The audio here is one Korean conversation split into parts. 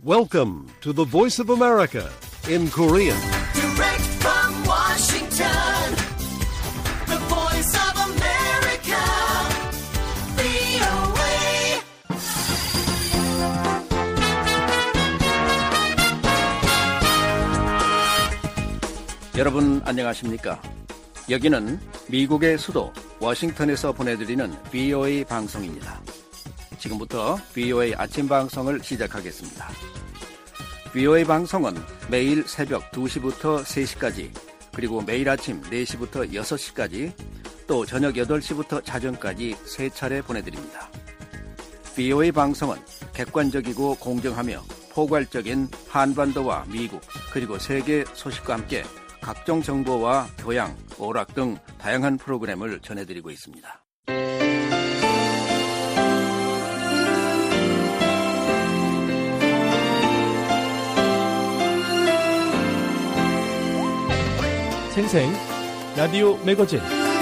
Welcome to the Voice of America in Korean. Direct from Washington, the Voice of America, VOA. 여러분 안녕하십니까? 여기는 미국의 수도 워싱턴에서 보내드리는 VOA 방송입니다. 지금부터 VOA 아침 방송을 시작하겠습니다. VOA 방송은 매일 새벽 2시부터 3시까지, 그리고 매일 아침 4시부터 6시까지, 또 저녁 8시부터 자정까지 3차례 보내드립니다. VOA 방송은 객관적이고 공정하며 포괄적인 한반도와 미국, 그리고 세계 소식과 함께 각종 정보와 교양, 오락 등 다양한 프로그램을 전해드리고 있습니다. 생생 라디오 매거진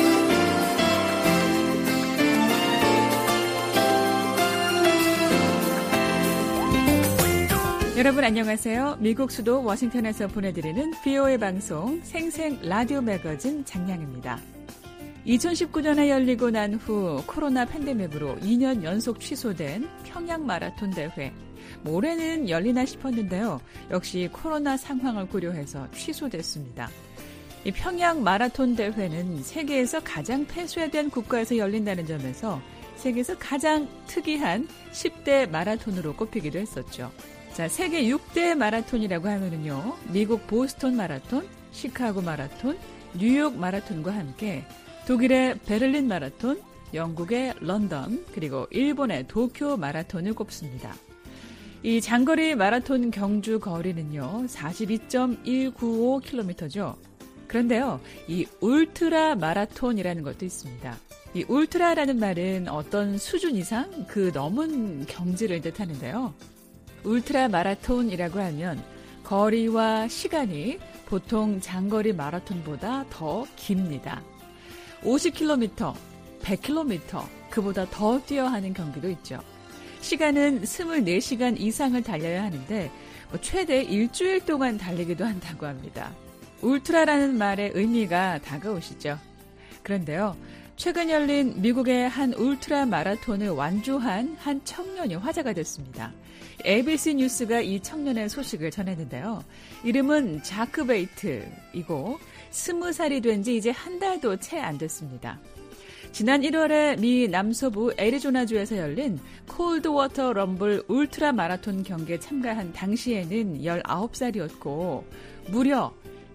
여러분 안녕하세요. 미국 수도 워싱턴에서 보내드리는 VOA 방송 생생 라디오 매거진 장량입니다. 2019년에 열리고 난 후 코로나 팬데믹으로 2년 연속 취소된 평양 마라톤 대회. 올해는 열리나 싶었는데요. 역시 코로나 상황을 고려해서 취소됐습니다. 이 평양 마라톤 대회는 세계에서 가장 폐쇄된 국가에서 열린다는 점에서 세계에서 가장 특이한 10대 마라톤으로 꼽히기도 했었죠. 자, 세계 6대 마라톤이라고 하면은요, 미국 보스턴 마라톤, 시카고 마라톤, 뉴욕 마라톤과 함께 독일의 베를린 마라톤, 영국의 런던, 그리고 일본의 도쿄 마라톤을 꼽습니다. 이 장거리 마라톤 경주 거리는요, 42.195km죠. 그런데요, 이 울트라 마라톤이라는 것도 있습니다. 이 울트라라는 말은 어떤 수준 이상 그 넘은 경지를 뜻하는데요. 울트라 마라톤이라고 하면 거리와 시간이 보통 장거리 마라톤보다 더 깁니다. 50km, 100km, 그보다 더 뛰어야 하는 경기도 있죠. 시간은 24시간 이상을 달려야 하는데 최대 일주일 동안 달리기도 한다고 합니다. 울트라라는 말의 의미가 다가오시죠. 그런데요, 최근 열린 미국의 한 울트라 마라톤을 완주한 한 청년이 화제가 됐습니다. ABC 뉴스가 이 청년의 소식을 전했는데요. 이름은 자크 베이트이고 20살이 된 지 이제 한 달도 채 안 됐습니다. 지난 1월에 미 남서부 애리조나주에서 열린 콜드워터 럼블 울트라 마라톤 경기에 참가한 당시에는 19살이었고 무려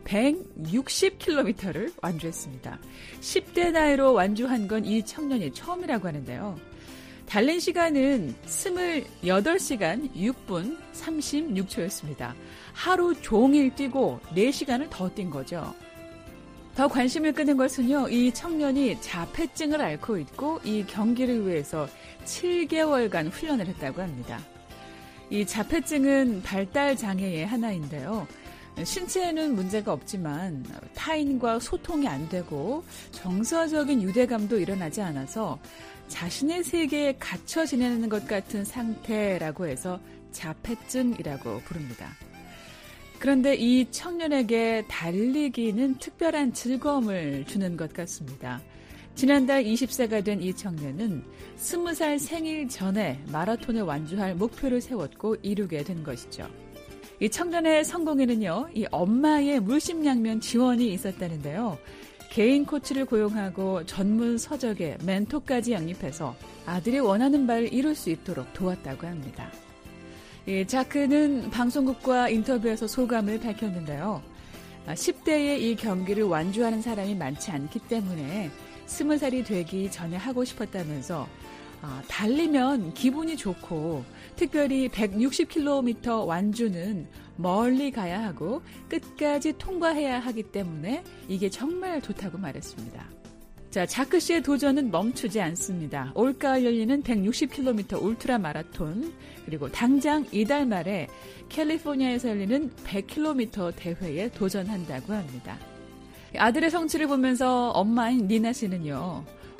160km를 완주했습니다. 10대 나이로 완주한 건 이 청년이 처음이라고 하는데요. 달린 시간은 28시간 6분 36초였습니다. 하루 종일 뛰고 4시간을 더 뛴 거죠. 더 관심을 끄는 것은요, 이 청년이 자폐증을 앓고 있고 이 경기를 위해서 7개월간 훈련을 했다고 합니다. 이 자폐증은 발달 장애의 하나인데요. 신체에는 문제가 없지만 타인과 소통이 안 되고 정서적인 유대감도 일어나지 않아서 자신의 세계에 갇혀 지내는 것 같은 상태라고 해서 자폐증이라고 부릅니다. 그런데 이 청년에게 달리기는 특별한 즐거움을 주는 것 같습니다. 지난달 20세가 된 이 청년은 20살 생일 전에 마라톤을 완주할 목표를 세웠고 이루게 된 것이죠. 이 청년의 성공에는요, 이 엄마의 물심양면 지원이 있었다는데요. 개인 코치를 고용하고 전문 서적에 멘토까지 영입해서 아들이 원하는 바를 이룰 수 있도록 도왔다고 합니다. 이 자크는 방송국과 인터뷰에서 소감을 밝혔는데요. 10대에 이 경기를 완주하는 사람이 많지 않기 때문에 20살이 되기 전에 하고 싶었다면서 달리면 기분이 좋고 특별히 160km 완주는 멀리 가야 하고 끝까지 통과해야 하기 때문에 이게 정말 좋다고 말했습니다. 자, 자크 씨의 도전은 멈추지 않습니다. 올가을 열리는 160km 울트라 마라톤, 그리고 당장 이달 말에 캘리포니아에서 열리는 100km 대회에 도전한다고 합니다. 아들의 성취를 보면서 엄마인 니나 씨는요,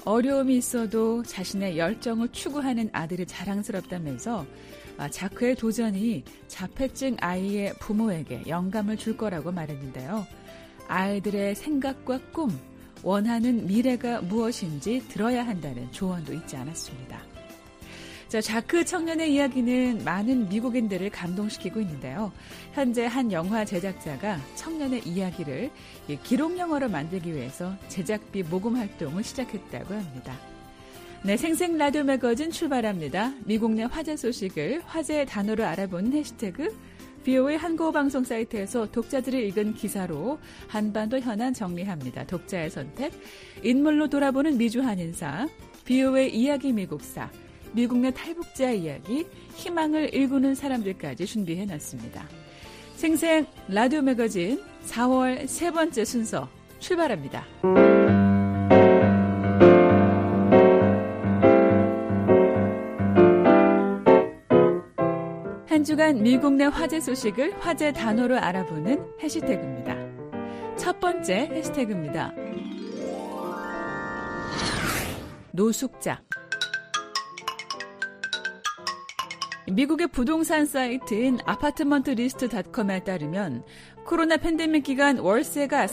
어려움이 있어도 자신의 열정을 추구하는 아들이 자랑스럽다면서 자크의 도전이 자폐증 아이의 부모에게 영감을 줄 거라고 말했는데요. 아이들의 생각과 꿈, 원하는 미래가 무엇인지 들어야 한다는 조언도 잊지 않았습니다. 자, 자크 청년의 이야기는 많은 미국인들을 감동시키고 있는데요. 현재 한 영화 제작자가 청년의 이야기를 기록 영화로 만들기 위해서 제작비 모금 활동을 시작했다고 합니다. 네, 생생 라디오 매거진 출발합니다. 미국 내 화제 소식을 화제의 단어로 알아보는 해시태그 VOA 한국어 방송 사이트에서 독자들이 읽은 기사로 한반도 현안 정리합니다. 독자의 선택, 인물로 돌아보는 미주 한인사, VOA 이야기 미국사, 미국 내 탈북자 이야기, 희망을 일구는 사람들까지 준비해놨습니다. 생생 라디오 매거진 4월 세 번째 순서 출발합니다. 한 주간 미국 내 화제 소식을 화제 단어로 알아보는 해시태그입니다. 첫 번째 해시태그입니다. 노숙자. 미국의 부동산 사이트인 아파트먼트리스트.com에 따르면 코로나 팬데믹 기간 월세가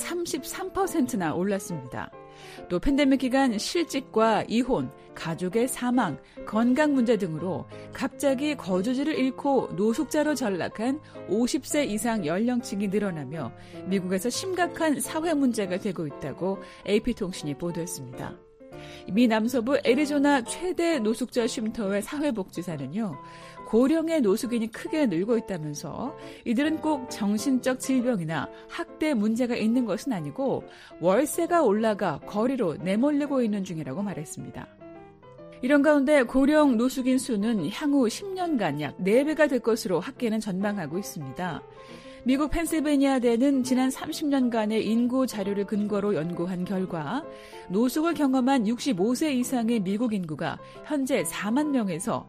33%나 올랐습니다. 또 팬데믹 기간 실직과 이혼, 가족의 사망, 건강 문제 등으로 갑자기 거주지를 잃고 노숙자로 전락한 50세 이상 연령층이 늘어나며 미국에서 심각한 사회 문제가 되고 있다고 AP통신이 보도했습니다. 미 남서부 애리조나 최대 노숙자 쉼터의 사회복지사는요, 고령의 노숙인이 크게 늘고 있다면서 이들은 꼭 정신적 질병이나 학대 문제가 있는 것은 아니고 월세가 올라가 거리로 내몰리고 있는 중이라고 말했습니다. 이런 가운데 고령 노숙인 수는 향후 10년간 약 4배가 될 것으로 학계는 전망하고 있습니다. 미국 펜실베니아대는 지난 30년간의 인구 자료를 근거로 연구한 결과 노숙을 경험한 65세 이상의 미국 인구가 현재 4만 명에서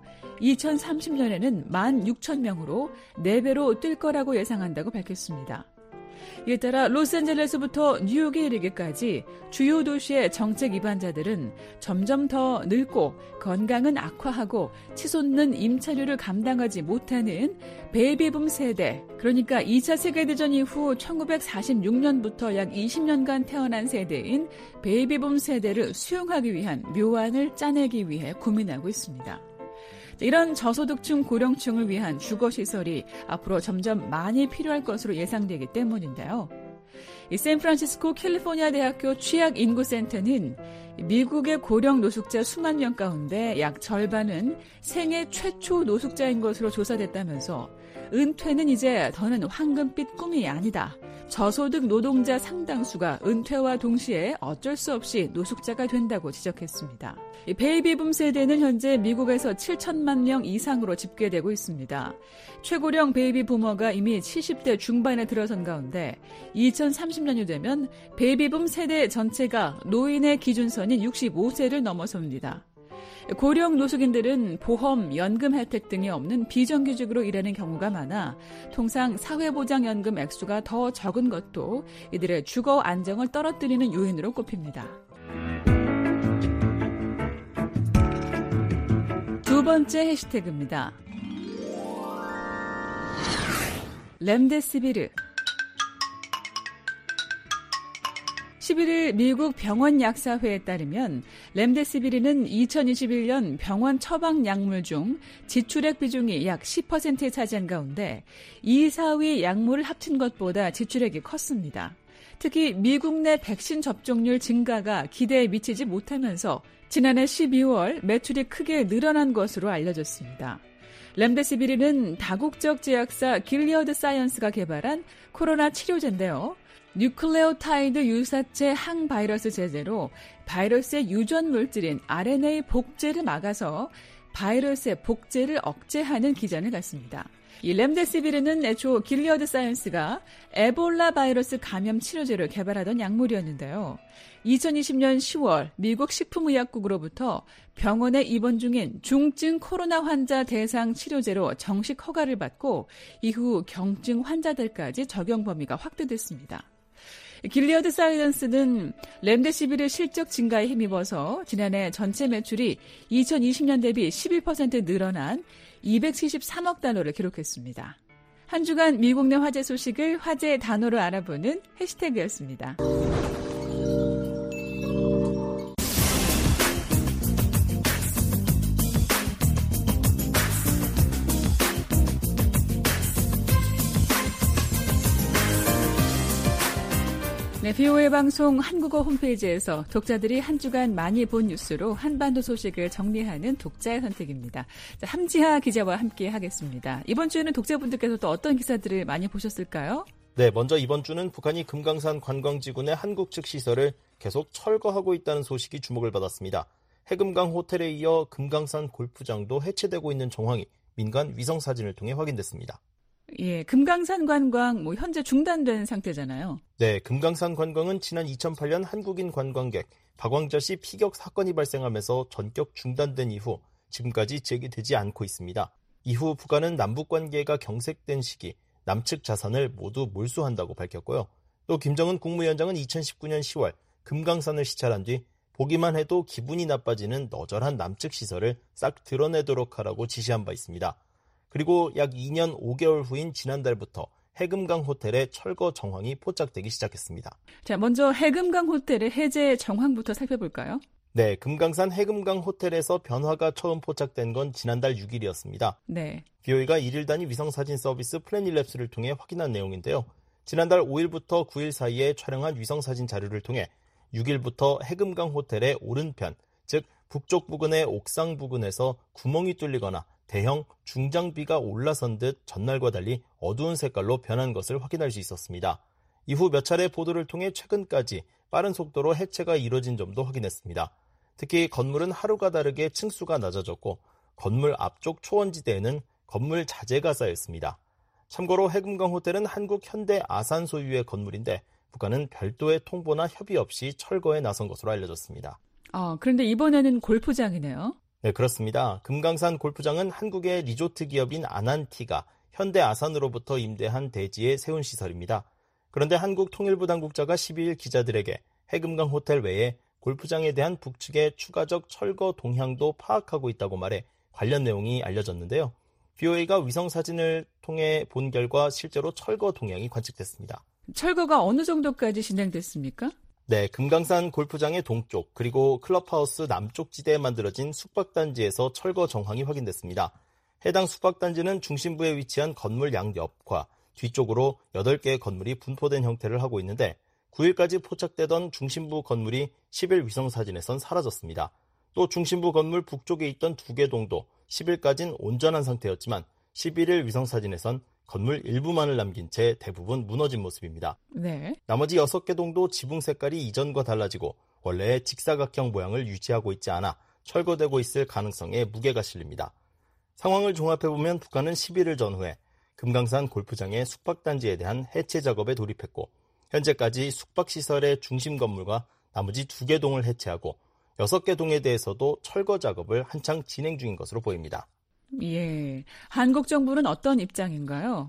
2030년에는 16,000명으로 4배로 뛸 거라고 예상한다고 밝혔습니다. 이에 따라 로스앤젤레스부터 뉴욕에 이르기까지 주요 도시의 정책 위반자들은 점점 더 늙고 건강은 악화하고 치솟는 임차료를 감당하지 못하는 베이비붐 세대, 그러니까 2차 세계대전 이후 1946년부터 약 20년간 태어난 세대인 베이비붐 세대를 수용하기 위한 묘안을 짜내기 위해 고민하고 있습니다. 이런 저소득층 고령층을 위한 주거시설이 앞으로 점점 많이 필요할 것으로 예상되기 때문인데요. 이 샌프란시스코 캘리포니아 대학교 취약인구센터는 미국의 고령 노숙자 수만 명 가운데 약 절반은 생애 최초 노숙자인 것으로 조사됐다면서 은퇴는 이제 더는 황금빛 꿈이 아니다. 저소득 노동자 상당수가 은퇴와 동시에 어쩔 수 없이 노숙자가 된다고 지적했습니다. 베이비붐 세대는 현재 미국에서 7천만 명 이상으로 집계되고 있습니다. 최고령 베이비 부머가 이미 70대 중반에 들어선 가운데 2030년이 되면 베이비붐 세대 전체가 노인의 기준선인 65세를 넘어섭니다. 고령 노숙인들은 보험, 연금 혜택 등이 없는 비정규직으로 일하는 경우가 많아 통상 사회보장연금 액수가 더 적은 것도 이들의 주거 안정을 떨어뜨리는 요인으로 꼽힙니다. 두 번째 해시태그입니다. 렘데시비르. 11일 미국 병원약사회에 따르면 렘데시비르는 2021년 병원 처방 약물 중 지출액 비중이 약 10%에 차지한 가운데 2, 4위 약물을 합친 것보다 지출액이 컸습니다. 특히 미국 내 백신 접종률 증가가 기대에 미치지 못하면서 지난해 12월 매출이 크게 늘어난 것으로 알려졌습니다. 렘데시비르는 다국적 제약사 길리어드 사이언스가 개발한 코로나 치료제인데요. 뉴클레오타이드 유사체 항바이러스 제제로 바이러스의 유전 물질인 RNA 복제를 막아서 바이러스의 복제를 억제하는 기전을 갖습니다. 이 렘데시비르는 애초 길리어드 사이언스가 에볼라 바이러스 감염 치료제를 개발하던 약물이었는데요. 2020년 10월 미국 식품의약국으로부터 병원에 입원 중인 중증 코로나 환자 대상 치료제로 정식 허가를 받고 이후 경증 환자들까지 적용 범위가 확대됐습니다. 길리어드 사이언스는 렘데시비르 실적 증가에 힘입어서 지난해 전체 매출이 2020년 대비 11% 늘어난 273억 달러를 기록했습니다. 한 주간 미국 내 화제 소식을 화제 단어로 알아보는 해시태그였습니다. 네, VOA 방송 한국어 홈페이지에서 독자들이 한 주간 많이 본 뉴스로 한반도 소식을 정리하는 독자의 선택입니다. 자, 함지하 기자와 함께 하겠습니다. 이번 주에는 독자분들께서 또 어떤 기사들을 많이 보셨을까요? 네, 먼저 이번 주는 북한이 금강산 관광지구 내 한국 측 시설을 계속 철거하고 있다는 소식이 주목을 받았습니다. 해금강 호텔에 이어 금강산 골프장도 해체되고 있는 정황이 민간 위성 사진을 통해 확인됐습니다. 예, 금강산 관광 현재 중단된 상태잖아요. 네, 금강산 관광은 지난 2008년 한국인 관광객 박왕자 씨 피격 사건이 발생하면서 전격 중단된 이후 지금까지 재개되지 않고 있습니다. 이후 북한은 남북 관계가 경색된 시기 남측 자산을 모두 몰수한다고 밝혔고요. 또 김정은 국무위원장은 2019년 10월 금강산을 시찰한 뒤 보기만 해도 기분이 나빠지는 너절한 남측 시설을 싹 드러내도록 하라고 지시한 바 있습니다. 그리고 약 2년 5개월 후인 지난달부터 해금강 호텔의 철거 정황이 포착되기 시작했습니다. 자, 먼저 해금강 호텔의 해제 정황부터 살펴볼까요? 네, 금강산 해금강 호텔에서 변화가 처음 포착된 건 지난달 6일이었습니다. 네. BOE가 1일 단위 위성사진 서비스 플래닛랩스를 통해 확인한 내용인데요. 지난달 5일부터 9일 사이에 촬영한 위성사진 자료를 통해 6일부터 해금강 호텔의 오른편, 즉 북쪽 부근의 옥상 부근에서 구멍이 뚫리거나 대형 중장비가 올라선 듯 전날과 달리 어두운 색깔로 변한 것을 확인할 수 있었습니다. 이후 몇 차례 보도를 통해 최근까지 빠른 속도로 해체가 이뤄진 점도 확인했습니다. 특히 건물은 하루가 다르게 층수가 낮아졌고 건물 앞쪽 초원지대에는 건물 자재가 쌓였습니다. 참고로 해금강 호텔은 한국 현대 아산 소유의 건물인데 북한은 별도의 통보나 협의 없이 철거에 나선 것으로 알려졌습니다. 그런데 이번에는 골프장이네요. 네, 그렇습니다. 금강산 골프장은 한국의 리조트 기업인 아난티가 현대 아산으로부터 임대한 대지에 세운 시설입니다. 그런데 한국 통일부 당국자가 12일 기자들에게 해금강 호텔 외에 골프장에 대한 북측의 추가적 철거 동향도 파악하고 있다고 말해 관련 내용이 알려졌는데요. BOA가 위성사진을 통해 본 결과 실제로 철거 동향이 관측됐습니다. 철거가 어느 정도까지 진행됐습니까? 네, 금강산 골프장의 동쪽 그리고 클럽하우스 남쪽 지대에 만들어진 숙박단지에서 철거 정황이 확인됐습니다. 해당 숙박단지는 중심부에 위치한 건물 양옆과 뒤쪽으로 8개의 건물이 분포된 형태를 하고 있는데 9일까지 포착되던 중심부 건물이 10일 위성사진에선 사라졌습니다. 또 중심부 건물 북쪽에 있던 2개 동도 10일까지는 온전한 상태였지만 11일 위성사진에선 건물 일부만을 남긴 채 대부분 무너진 모습입니다. 네. 나머지 6개 동도 지붕 색깔이 이전과 달라지고 원래의 직사각형 모양을 유지하고 있지 않아 철거되고 있을 가능성에 무게가 실립니다. 상황을 종합해보면 북한은 11일 전후에 금강산 골프장의 숙박단지에 대한 해체 작업에 돌입했고 현재까지 숙박시설의 중심 건물과 나머지 2개 동을 해체하고 6개 동에 대해서도 철거 작업을 한창 진행 중인 것으로 보입니다. 예, 한국 정부는 어떤 입장인가요?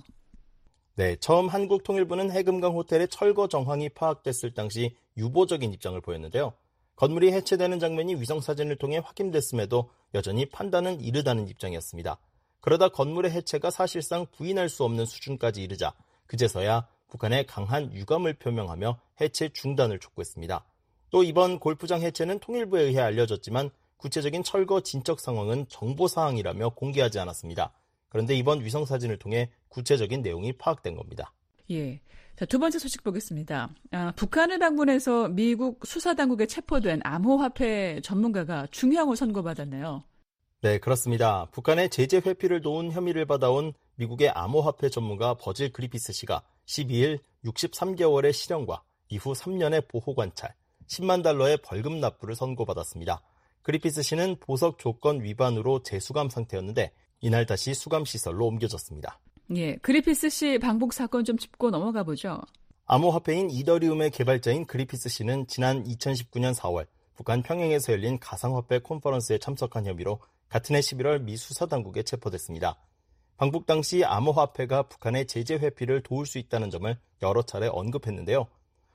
네, 처음 한국 통일부는 해금강 호텔의 철거 정황이 파악됐을 당시 유보적인 입장을 보였는데요. 건물이 해체되는 장면이 위성사진을 통해 확인됐음에도 여전히 판단은 이르다는 입장이었습니다. 그러다 건물의 해체가 사실상 부인할 수 없는 수준까지 이르자 그제서야 북한의 강한 유감을 표명하며 해체 중단을 촉구했습니다. 또 이번 골프장 해체는 통일부에 의해 알려졌지만 구체적인 철거 진척 상황은 정보사항이라며 공개하지 않았습니다. 그런데 이번 위성사진을 통해 구체적인 내용이 파악된 겁니다. 예. 자, 두 번째 소식 보겠습니다. 북한을 방문해서 미국 수사당국에 체포된 암호화폐 전문가가 중형을 선고받았네요. 네, 그렇습니다. 북한의 제재 회피를 도운 혐의를 받아온 미국의 암호화폐 전문가 버질 그리피스 씨가 12일 63개월의 실형과 이후 3년의 보호관찰, 10만 달러의 벌금 납부를 선고받았습니다. 그리피스 씨는 보석 조건 위반으로 재수감 상태였는데 이날 다시 수감시설로 옮겨졌습니다. 예, 그리피스 씨 방북 사건 좀 짚고 넘어가 보죠. 암호화폐인 이더리움의 개발자인 그리피스 씨는 지난 2019년 4월 북한 평양에서 열린 가상화폐 컨퍼런스에 참석한 혐의로 같은 해 11월 미 수사당국에 체포됐습니다. 방북 당시 암호화폐가 북한의 제재 회피를 도울 수 있다는 점을 여러 차례 언급했는데요.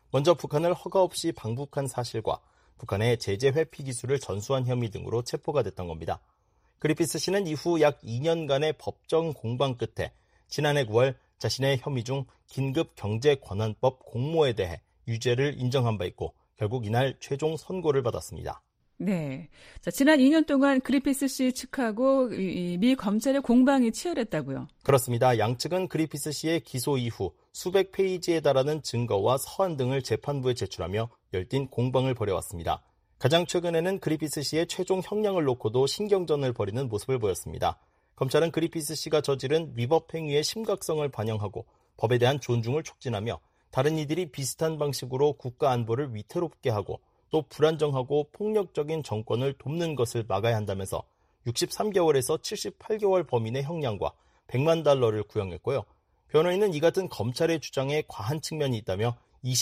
먼저 북한을 허가 없이 방북한 사실과 북한의 제재 회피 기술을 전수한 혐의 등으로 체포가 됐던 겁니다. 그리피스 씨는 이후 약 2년간의 법정 공방 끝에 지난해 9월 자신의 혐의 중 긴급 경제권한법 공모에 대해 유죄를 인정한 바 있고 결국 이날 최종 선고를 받았습니다. 네. 자, 지난 2년 동안 그리피스 씨 측하고 미 검찰의 공방이 치열했다고요? 그렇습니다. 양측은 그리피스 씨의 기소 이후 수백 페이지에 달하는 증거와 서한 등을 재판부에 제출하며 열띤 공방을 벌여왔습니다. 가장 최근에는 그리피스 씨의 최종 형량을 놓고도 신경전을 벌이는 모습을 보였습니다. 검찰은 그리피스 씨가 저지른 위법 행위의 심각성을 반영하고 법에 대한 존중을 촉진하며 다른 이들이 비슷한 방식으로 국가 안보를 위태롭게 하고 또 불안정하고 폭력적인 정권을 돕는 것을 막아야 한다면서 63개월에서 78개월 범인의 형량과 100만 달러를 구형했고요. 변호인은 이 같은 검찰의 주장에 과한 측면이 있다며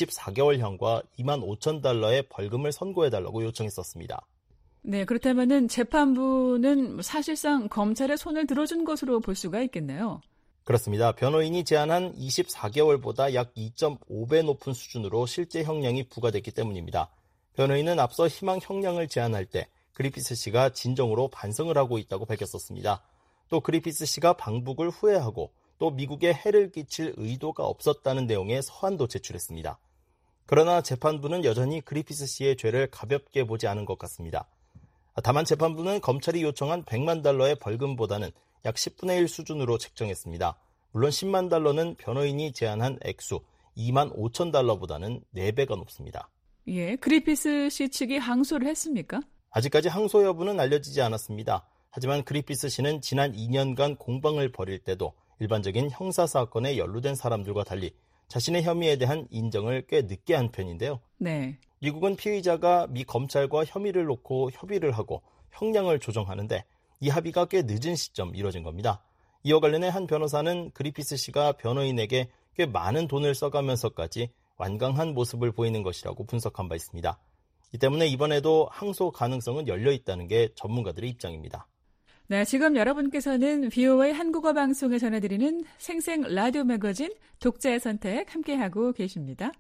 24개월형과 2만 5천 달러의 벌금을 선고해달라고 요청했었습니다. 네, 그렇다면은 재판부는 사실상 검찰의 손을 들어준 것으로 볼 수가 있겠네요. 그렇습니다. 변호인이 제안한 24개월보다 약 2.5배 높은 수준으로 실제 형량이 부과됐기 때문입니다. 변호인은 앞서 희망 형량을 제안할 때 그리피스 씨가 진정으로 반성을 하고 있다고 밝혔었습니다. 또 그리피스 씨가 방북을 후회하고 또 미국에 해를 끼칠 의도가 없었다는 내용의 서한도 제출했습니다. 그러나 재판부는 여전히 그리피스 씨의 죄를 가볍게 보지 않은 것 같습니다. 다만 재판부는 검찰이 요청한 100만 달러의 벌금보다는 약 10분의 1 수준으로 책정했습니다. 물론 10만 달러는 변호인이 제안한 액수 2만 5천 달러보다는 4배가 높습니다. 예, 그리피스 씨 측이 항소를 했습니까? 아직까지 항소 여부는 알려지지 않았습니다. 하지만 그리피스 씨는 지난 2년간 공방을 벌일 때도 일반적인 형사사건에 연루된 사람들과 달리 자신의 혐의에 대한 인정을 꽤 늦게 한 편인데요. 네. 미국은 피의자가 미 검찰과 혐의를 놓고 협의를 하고 형량을 조정하는데 이 합의가 꽤 늦은 시점 이뤄진 겁니다. 이와 관련해 한 변호사는 그리피스 씨가 변호인에게 꽤 많은 돈을 써가면서까지 완강한 모습을 보이는 것이라고 분석한 바 있습니다. 이 때문에 이번에도 항소 가능성은 열려 있다는 게 전문가들의 입장입니다. 네, 지금 여러분께서는 VOA 한국어 방송에 전해드리는 생생 라디오 매거진 독자의 선택 함께하고 계십니다.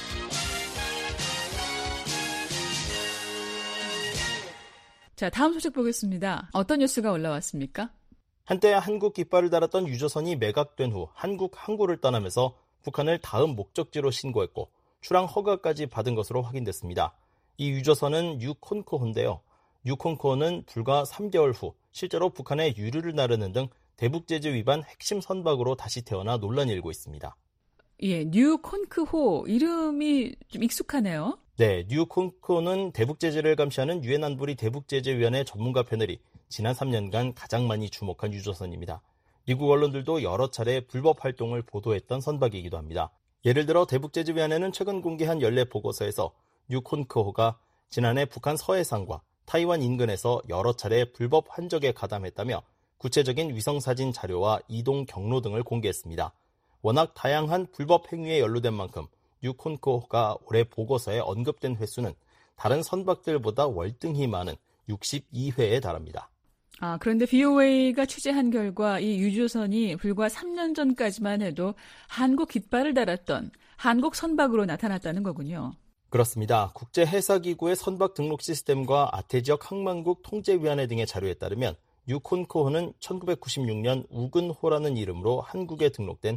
자, 다음 소식 보겠습니다. 어떤 뉴스가 올라왔습니까? 한때 한국 깃발을 달았던 유조선이 매각된 후 한국 항구를 떠나면서 북한을 다음 목적지로 신고했고 출항 허가까지 받은 것으로 확인됐습니다. 이 유조선은 유콘코호인데요. 유콘코호는 불과 3개월 후 실제로 북한의 유류를 나르는 등 대북제재 위반 핵심 선박으로 다시 태어나 논란이 일고 있습니다. 예, 뉴콘크호 이름이 좀 익숙하네요. 네, 뉴콘코호는 대북제재를 감시하는 유엔 안보리 대북제재위원회 전문가 패널이 지난 3년간 가장 많이 주목한 유조선입니다. 미국 언론들도 여러 차례 불법 활동을 보도했던 선박이기도 합니다. 예를 들어 대북제재위원회는 최근 공개한 연례 보고서에서 유콘크호가 지난해 북한 서해상과 타이완 인근에서 여러 차례 불법 환적에 가담했다며 구체적인 위성사진 자료와 이동 경로 등을 공개했습니다. 워낙 다양한 불법 행위에 연루된 만큼 유콘크호가 올해 보고서에 언급된 횟수는 다른 선박들보다 월등히 많은 62회에 달합니다. 그런데 VOA가 취재한 결과 이 유조선이 불과 3년 전까지만 해도 한국 깃발을 달았던 한국 선박으로 나타났다는 거군요. 그렇습니다. 국제해사기구의 선박 등록 시스템과 아태지역 항만국 통제위원회 등의 자료에 따르면 유콘코호는 1996년 우근호라는 이름으로 한국에 등록된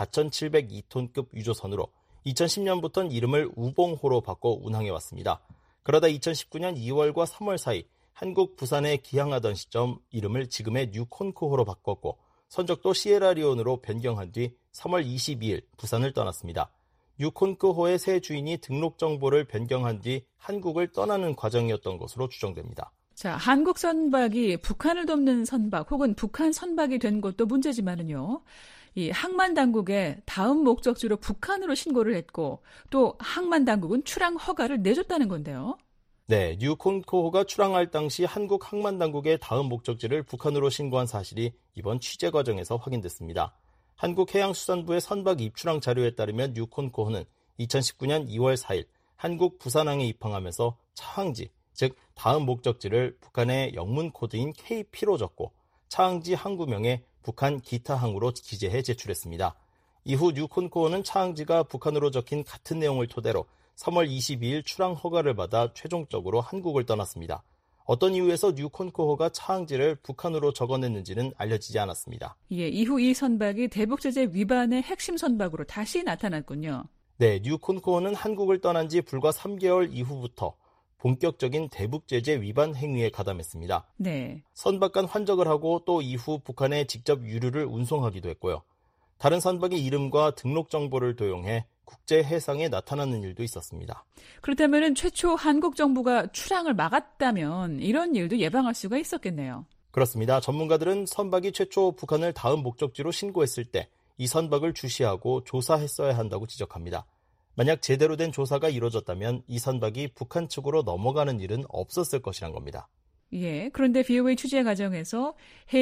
4,702톤급 유조선으로 2010년부터는 이름을 우봉호로 바꿔 운항해왔습니다. 그러다 2019년 2월과 3월 사이 한국 부산에 기항하던 시점 이름을 지금의 뉴콘코호로 바꿨고 선적도 시에라리온으로 변경한 뒤 3월 22일 부산을 떠났습니다. 유콘크호의 새 주인이 등록 정보를 변경한 뒤 한국을 떠나는 과정이었던 것으로 추정됩니다. 자, 한국 선박이 북한을 돕는 선박 혹은 북한 선박이 된 것도 문제지만은요. 이 항만 당국에 다음 목적지로 북한으로 신고를 했고 또 항만 당국은 출항 허가를 내줬다는 건데요. 네, 뉴콘코호가 출항할 당시 한국 항만 당국의 다음 목적지를 북한으로 신고한 사실이 이번 취재 과정에서 확인됐습니다. 한국해양수산부의 선박 입출항 자료에 따르면 뉴콘코호는 2019년 2월 4일 한국 부산항에 입항하면서 차항지, 즉 다음 목적지를 북한의 영문 코드인 KP로 적고 차항지 항구명에 북한 기타항으로 기재해 제출했습니다. 이후 뉴콘코호는 차항지가 북한으로 적힌 같은 내용을 토대로 3월 22일 출항 허가를 받아 최종적으로 한국을 떠났습니다. 어떤 이유에서 뉴콘코호가 차항지를 북한으로 적어냈는지는 알려지지 않았습니다. 예, 이후 이 선박이 대북제재 위반의 핵심 선박으로 다시 나타났군요. 네, 뉴콘코호는 한국을 떠난 지 불과 3개월 이후부터 본격적인 대북제재 위반 행위에 가담했습니다. 네. 선박 간 환적을 하고 또 이후 북한에 직접 유류를 운송하기도 했고요. 다른 선박의 이름과 등록 정보를 도용해 국제 해상에 나타나는 일도 있었습니다. 그렇다면 최초 한국 정부가 출항을 막았다면 이런 일도 예방할 수가 있었겠네요. 그렇습니다. 전문가들은 선박이 최초 북한을 다음 목적지로 신고했을 때 이 선박을 주시하고 조사했어야 한다고 지적합니다. 만약 제대로 된 조사가 이루어졌다면 이 선박이 북한 측으로 넘어가는 일은 없었을 것이란 겁니다. 예, 그런데 VOA 취재 과정에서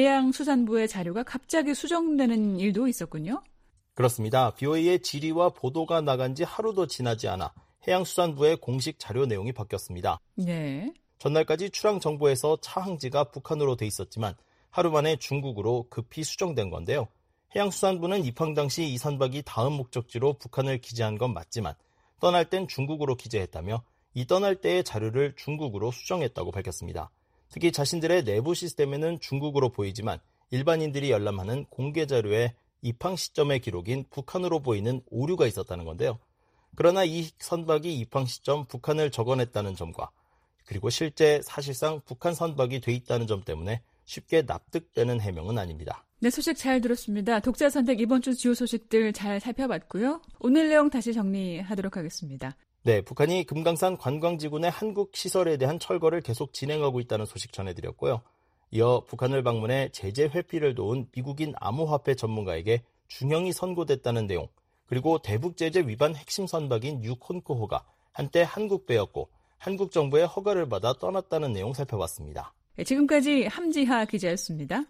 해양수산부의 자료가 갑자기 수정되는 일도 있었군요. 그렇습니다. VOA의 질의와 보도가 나간 지 하루도 지나지 않아 해양수산부의 공식 자료 내용이 바뀌었습니다. 네. 전날까지 출항 정보에서 차항지가 북한으로 돼 있었지만 하루 만에 중국으로 급히 수정된 건데요. 해양수산부는 입항 당시 이 선박이 다음 목적지로 북한을 기재한 건 맞지만 떠날 땐 중국으로 기재했다며 이 떠날 때의 자료를 중국으로 수정했다고 밝혔습니다. 특히 자신들의 내부 시스템에는 중국으로 보이지만 일반인들이 열람하는 공개 자료에 입항 시점의 기록인 북한으로 보이는 오류가 있었다는 건데요. 그러나 이 선박이 입항 시점 북한을 적어냈다는 점과 그리고 실제 사실상 북한 선박이 돼 있다는 점 때문에 쉽게 납득되는 해명은 아닙니다. 네, 소식 잘 들었습니다. 독자 선택 이번 주 주요 소식들 잘 살펴봤고요. 오늘 내용 다시 정리하도록 하겠습니다. 네, 북한이 금강산 관광지군의 한국 시설에 대한 철거를 계속 진행하고 있다는 소식 전해드렸고요. 이어 북한을 방문해 제재 회피를 도운 미국인 암호화폐 전문가에게 중형이 선고됐다는 내용, 그리고 대북제재 위반 핵심 선박인 뉴콘코호가 한때 한국 배였고 한국 정부의 허가를 받아 떠났다는 내용 살펴봤습니다. 네, 지금까지 함지하 기자였습니다.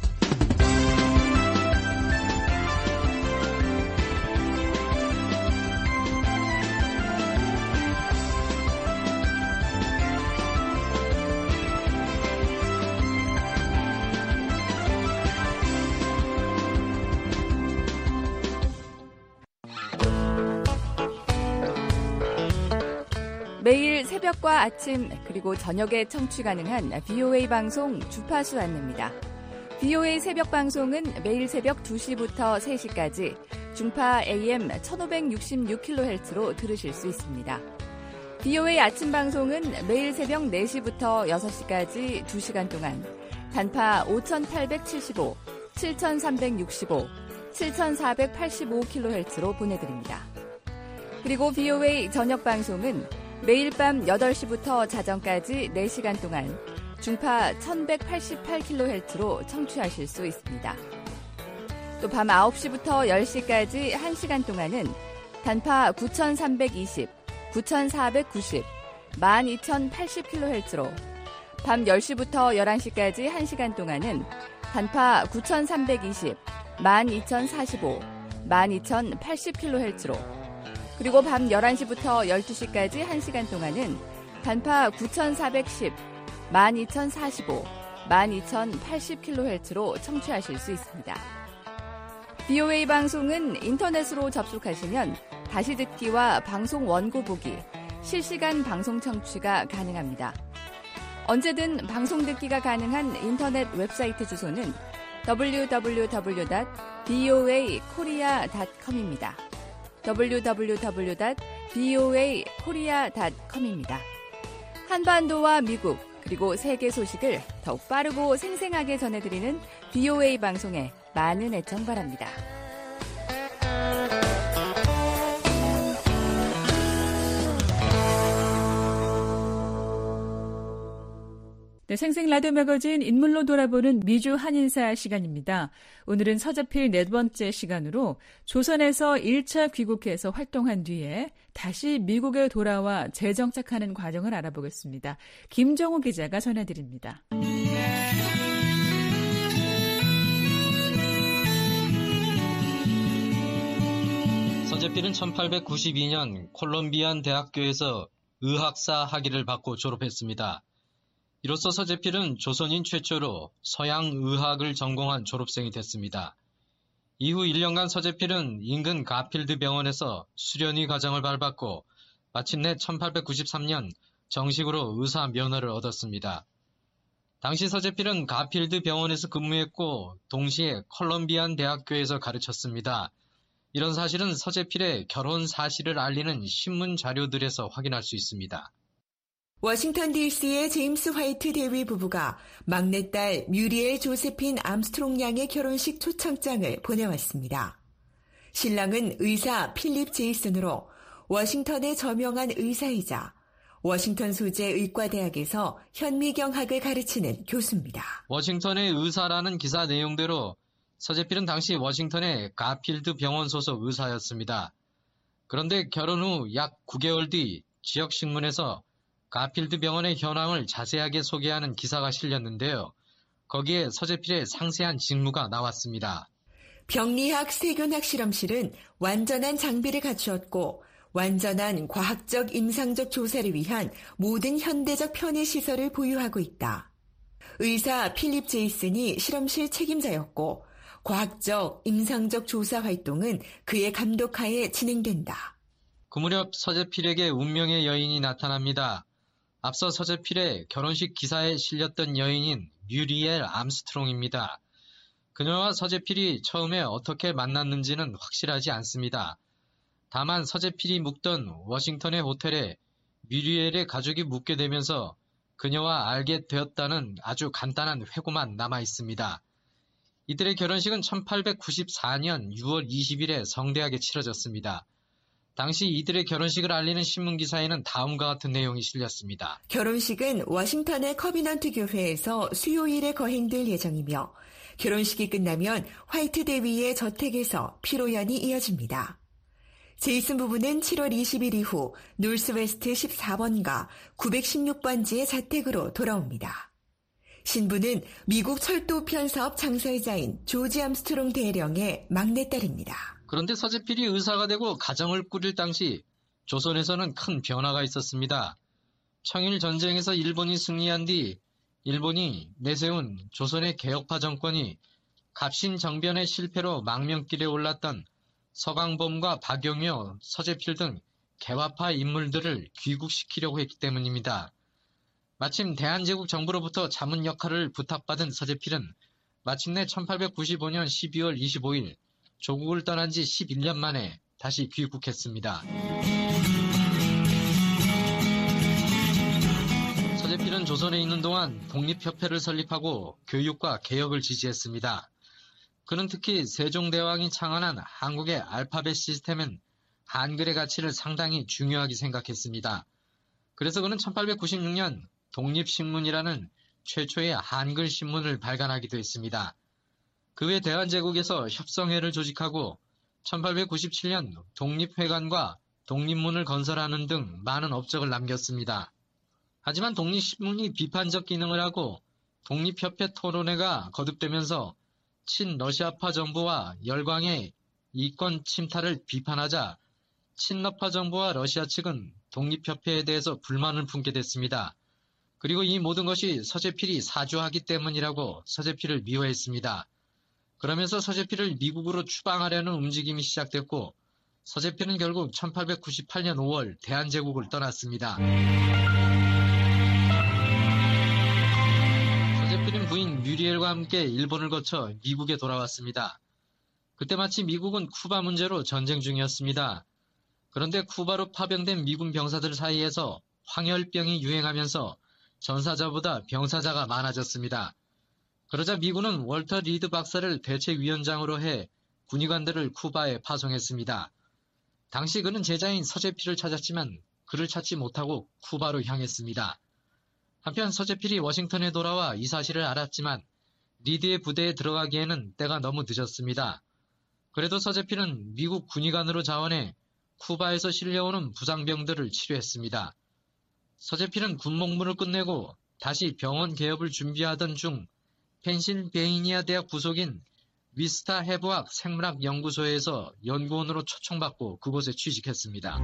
매일 새벽과 아침 그리고 저녁에 청취 가능한 VOA 방송 주파수 안내입니다. VOA 새벽 방송은 매일 새벽 2시부터 3시까지 중파 AM 1566kHz로 들으실 수 있습니다. VOA 아침 방송은 매일 새벽 4시부터 6시까지 2시간 동안 단파 5875, 7365, 7485kHz로 보내드립니다. 그리고 VOA 저녁 방송은 매일 밤 8시부터 자정까지 4시간 동안 중파 1188kHz로 청취하실 수 있습니다. 또 밤 9시부터 10시까지 1시간 동안은 단파 9320, 9490, 12080kHz로 밤 10시부터 11시까지 1시간 동안은 단파 9320, 12045, 12080kHz로 그리고 밤 11시부터 12시까지 1시간 동안은 단파 9410, 12045, 12080kHz로 청취하실 수 있습니다. VOA 방송은 인터넷으로 접속하시면 다시 듣기와 방송 원고 보기, 실시간 방송 청취가 가능합니다. 언제든 방송 듣기가 가능한 인터넷 웹사이트 주소는 www.voakorea.com입니다. www.voakorea.com입니다. 한반도와 미국 그리고 세계 소식을 더욱 빠르고 생생하게 전해드리는 VOA 방송에 많은 애청 바랍니다. 네, 생생 라디오 매거진 인물로 돌아보는 미주 한인사 시간입니다. 오늘은 서재필 네 번째 시간으로 조선에서 1차 귀국해서 활동한 뒤에 다시 미국에 돌아와 재정착하는 과정을 알아보겠습니다. 김정우 기자가 전해드립니다. 서재필은 1892년 콜롬비안 대학교에서 의학사 학위를 받고 졸업했습니다. 이로써 서재필은 조선인 최초로 서양의학을 전공한 졸업생이 됐습니다. 이후 1년간 서재필은 인근 가필드 병원에서 수련의 과정을 밟았고 마침내 1893년 정식으로 의사 면허를 얻었습니다. 당시 서재필은 가필드 병원에서 근무했고 동시에 컬럼비안 대학교에서 가르쳤습니다. 이런 사실은 서재필의 결혼 사실을 알리는 신문 자료들에서 확인할 수 있습니다. 워싱턴 DC의 제임스 화이트 대위 부부가 막내딸 뮤리엘 조세핀 암스트롱 양의 결혼식 초청장을 보내왔습니다. 신랑은 의사 필립 제이슨으로 워싱턴의 저명한 의사이자 워싱턴 소재 의과대학에서 현미경학을 가르치는 교수입니다. 워싱턴의 의사라는 기사 내용대로 서재필은 당시 워싱턴의 가필드 병원 소속 의사였습니다. 그런데 결혼 후 약 9개월 뒤 지역신문에서 가필드 병원의 현황을 자세하게 소개하는 기사가 실렸는데요. 거기에 서재필의 상세한 직무가 나왔습니다. 병리학 세균학 실험실은 완전한 장비를 갖추었고 완전한 과학적 임상적 조사를 위한 모든 현대적 편의 시설을 보유하고 있다. 의사 필립 제이슨이 실험실 책임자였고 과학적 임상적 조사 활동은 그의 감독하에 진행된다. 그 무렵 서재필에게 운명의 여인이 나타납니다. 앞서 서재필의 결혼식 기사에 실렸던 여인인 뮤리엘 암스트롱입니다. 그녀와 서재필이 처음에 어떻게 만났는지는 확실하지 않습니다. 다만 서재필이 묵던 워싱턴의 호텔에 뮤리엘의 가족이 묵게 되면서 그녀와 알게 되었다는 아주 간단한 회고만 남아 있습니다. 이들의 결혼식은 1894년 6월 20일에 성대하게 치러졌습니다. 당시 이들의 결혼식을 알리는 신문기사에는 다음과 같은 내용이 실렸습니다. 결혼식은 워싱턴의 커비넌트 교회에서 수요일에 거행될 예정이며 결혼식이 끝나면 화이트 대위의 저택에서 피로연이 이어집니다. 제이슨 부부는 7월 20일 이후 노스웨스트 14번가 916번지의 자택으로 돌아옵니다. 신부는 미국 철도 편사업 창설자인 조지 암스트롱 대령의 막내딸입니다. 그런데 서재필이 의사가 되고 가정을 꾸릴 당시 조선에서는 큰 변화가 있었습니다. 청일 전쟁에서 일본이 승리한 뒤 일본이 내세운 조선의 개혁파 정권이 갑신정변의 실패로 망명길에 올랐던 서강범과 박영효, 서재필 등 개화파 인물들을 귀국시키려고 했기 때문입니다. 마침 대한제국 정부로부터 자문 역할을 부탁받은 서재필은 마침내 1895년 12월 25일 조국을 떠난 지 11년 만에 다시 귀국했습니다. 서재필은 조선에 있는 동안 독립협회를 설립하고 교육과 개혁을 지지했습니다. 그는 특히 세종대왕이 창안한 한국의 알파벳 시스템은 한글의 가치를 상당히 중요하게 생각했습니다. 그래서 그는 1896년 독립신문이라는 최초의 한글 신문을 발간하기도 했습니다. 그 외 대한제국에서 협성회를 조직하고 1897년 독립회관과 독립문을 건설하는 등 많은 업적을 남겼습니다. 하지만 독립신문이 비판적 기능을 하고 독립협회 토론회가 거듭되면서 친러시아파 정부와 열광의 이권 침탈을 비판하자 친러파 정부와 러시아 측은 독립협회에 대해서 불만을 품게 됐습니다. 그리고 이 모든 것이 서재필이 사주하기 때문이라고 서재필을 미워했습니다. 그러면서 서재필을 미국으로 추방하려는 움직임이 시작됐고 서재필은 결국 1898년 5월 대한제국을 떠났습니다. 서재필은 부인 뮤리엘과 함께 일본을 거쳐 미국에 돌아왔습니다. 그때 마치 미국은 쿠바 문제로 전쟁 중이었습니다. 그런데 쿠바로 파병된 미군 병사들 사이에서 황열병이 유행하면서 전사자보다 병사자가 많아졌습니다. 그러자 미군은 월터 리드 박사를 대책위원장으로 해 군의관들을 쿠바에 파송했습니다. 당시 그는 제자인 서재필을 찾았지만 그를 찾지 못하고 쿠바로 향했습니다. 한편 서재필이 워싱턴에 돌아와 이 사실을 알았지만 리드의 부대에 들어가기에는 때가 너무 늦었습니다. 그래도 서재필은 미국 군의관으로 자원해 쿠바에서 실려오는 부상병들을 치료했습니다. 서재필은 군복무를 끝내고 다시 병원 개업을 준비하던 중 펜실베이니아 대학 부속인 위스타 해부학 생물학 연구소에서 연구원으로 초청받고 그곳에 취직했습니다.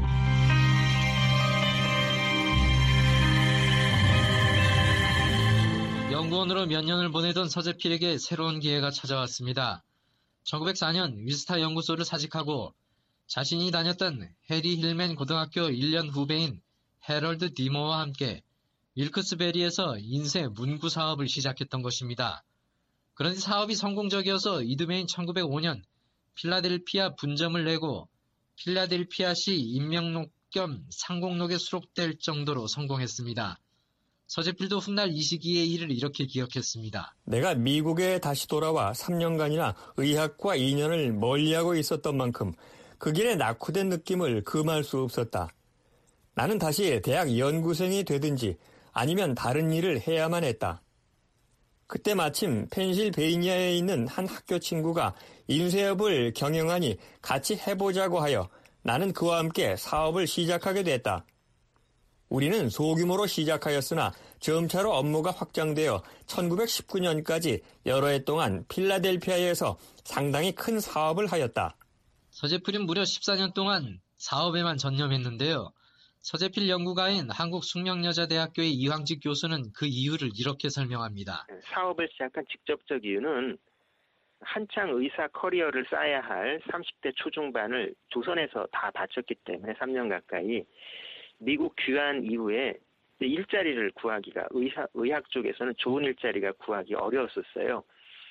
연구원으로 몇 년을 보내던 서재필에게 새로운 기회가 찾아왔습니다. 1904년 위스타 연구소를 사직하고 자신이 다녔던 해리 힐맨 고등학교 1년 후배인 해럴드 디모와 함께 윌크스베리에서 인쇄 문구 사업을 시작했던 것입니다. 그런데 사업이 성공적이어서 이듬해인 1905년 필라델피아 분점을 내고 필라델피아시 인명록 겸 상공록에 수록될 정도로 성공했습니다. 서재필도 훗날 이 시기의 일을 이렇게 기억했습니다. 내가 미국에 다시 돌아와 3년간이나 의학과 인연을 멀리하고 있었던 만큼 그 길에 낙후된 느낌을 금할 수 없었다. 나는 다시 대학 연구생이 되든지 아니면 다른 일을 해야만 했다. 그때 마침 펜실베이니아에 있는 한 학교 친구가 인쇄업을 경영하니 같이 해보자고 하여 나는 그와 함께 사업을 시작하게 됐다. 우리는 소규모로 시작하였으나 점차로 업무가 확장되어 1919년까지 여러 해 동안 필라델피아에서 상당히 큰 사업을 하였다. 서재필은 무려 14년 동안 사업에만 전념했는데요. 서재필 연구가인 한국숙명여자대학교의 이황직 교수는 그 이유를 이렇게 설명합니다. 사업을 시작한 직접적 이유는 한창 의사 커리어를 쌓아야 할 30대 초중반을 조선에서 다 바쳤기 때문에 3년 가까이 미국 귀환 이후에 일자리를 구하기가 의학 쪽에서는 좋은 일자리가 구하기 어려웠었어요.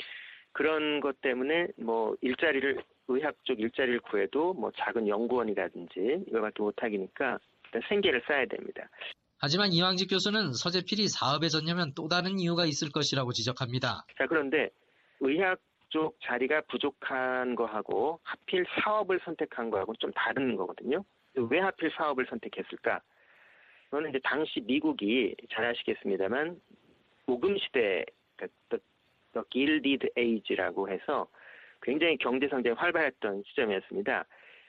그런 것 때문에 의학 쪽 일자리를 구해도 작은 연구원이라든지 이거밖에 못하기니까 일단 생계를 쌓아야 됩니다. 하지만 이황직 교수는 서재필이 사업에 전념한 또 다른 이유가 있을 것이라고 지적합니다. 자, 그런데 의학 쪽 자리가 부족한 거하고 하필 사업을 선택한 거하고 좀 다른 거거든요. 왜 하필 사업을 선택했을까? 그거는 이제 당시 미국이 잘 아시겠습니다만 모금시대, The Gilded Age라고 해서 굉장히 경제 성장이 활발했던 시점이었습니다.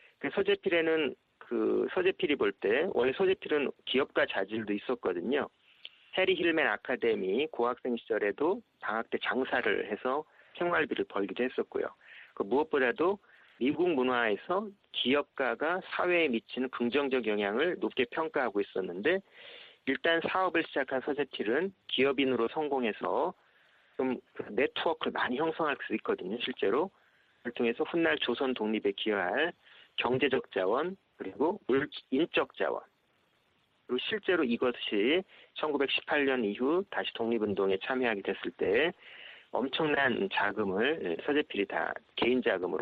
서재필에는 서재필이 볼 때 원래 서재필은 기업가 자질도 있었거든요. 해리 힐맨 아카데미 고학생 시절에도 방학 때 장사를 해서 생활비를 벌기도 했었고요. 무엇보다도 미국 문화에서 기업가가 사회에 미치는 긍정적 영향을 높게 평가하고 있었는데 일단 사업을 시작한 서재필은 기업인으로 성공해서 좀 네트워크를 많이 형성할 수 있거든요. 실제로. 그걸 통해서 훗날 조선 독립에 기여할 경제적 자원 그리고 인적 자원 그리고 실제로 이것이 1918년 이후 다시 독립운동에 참여하게 됐을 때 엄청난 자금을 서재필이 다 개인 자금으로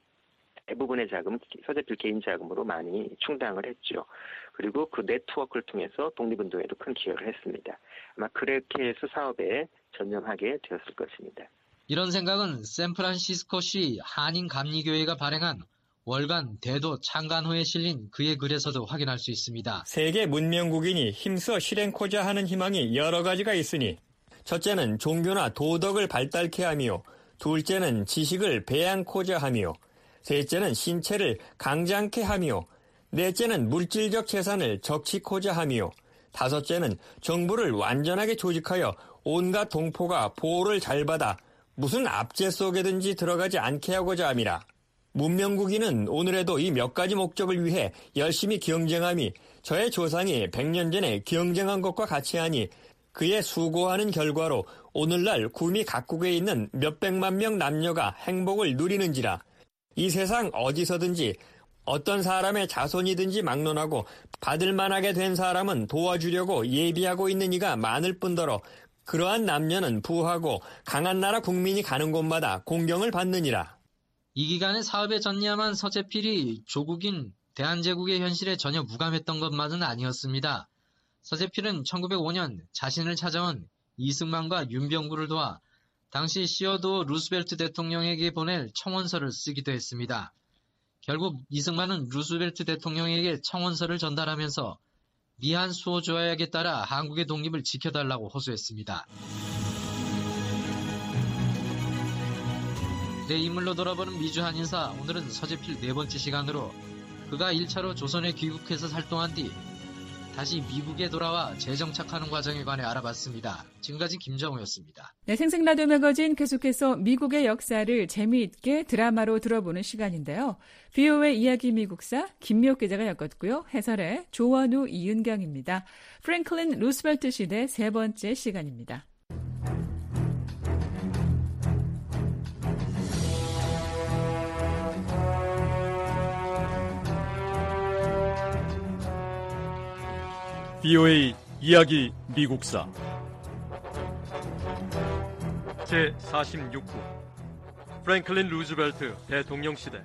대부분의 자금은 서재필 개인 자금으로 많이 충당을 했죠. 그리고 그 네트워크를 통해서 독립운동에도 큰 기여를 했습니다. 아마 그렇게 해서 사업에 전념하게 되었을 것입니다. 이런 생각은 샌프란시스코시 한인감리교회가 발행한 월간 대도 창간호에 실린 그의 글에서도 확인할 수 있습니다. 세계 문명국인이 힘써 실행코자 하는 희망이 여러 가지가 있으니 첫째는 종교나 도덕을 발달케 하며 둘째는 지식을 배양코자 하며 셋째는 신체를 강장케 하며 넷째는 물질적 재산을 적치코자 하며 다섯째는 정부를 완전하게 조직하여 온갖 동포가 보호를 잘 받아 무슨 압제 속에든지 들어가지 않게 하고자 함이라. 문명국인은 오늘에도 이 몇 가지 목적을 위해 열심히 경쟁함이 저의 조상이 100년 전에 경쟁한 것과 같이 하니 그의 수고하는 결과로 오늘날 구미 각국에 있는 몇백만 명 남녀가 행복을 누리는지라. 이 세상 어디서든지 어떤 사람의 자손이든지 막론하고 받을 만하게 된 사람은 도와주려고 예비하고 있는 이가 많을 뿐더러 그러한 남녀는 부하고 강한 나라 국민이 가는 곳마다 공경을 받느니라. 이 기간에 사업에 전념한 서재필이 조국인 대한제국의 현실에 전혀 무감했던 것만은 아니었습니다. 서재필은 1905년 자신을 찾아온 이승만과 윤병구를 도와 당시 시어도 루스벨트 대통령에게 보낼 청원서를 쓰기도 했습니다. 결국 이승만은 루스벨트 대통령에게 청원서를 전달하면서 미한 수호 조약에 따라 한국의 독립을 지켜달라고 호소했습니다. 내 인물로 돌아보는 미주 한인사, 오늘은 서재필 네 번째 시간으로 그가 1차로 조선에 귀국해서 살동한 뒤 다시 미국에 돌아와 재정착하는 과정에 관해 알아봤습니다. 지금까지 김정우였습니다. 네, 생생라디오 매거진 계속해서 미국의 역사를 재미있게 드라마로 들어보는 시간인데요. VOA 이야기 미국사 김미옥 기자가 엮었고요. 해설의 조원우 이은경입니다. 프랭클린 루스벨트 시대 세 번째 시간입니다. BOA 이야기 미국사 제46부 프랭클린 루즈벨트 대통령 시대.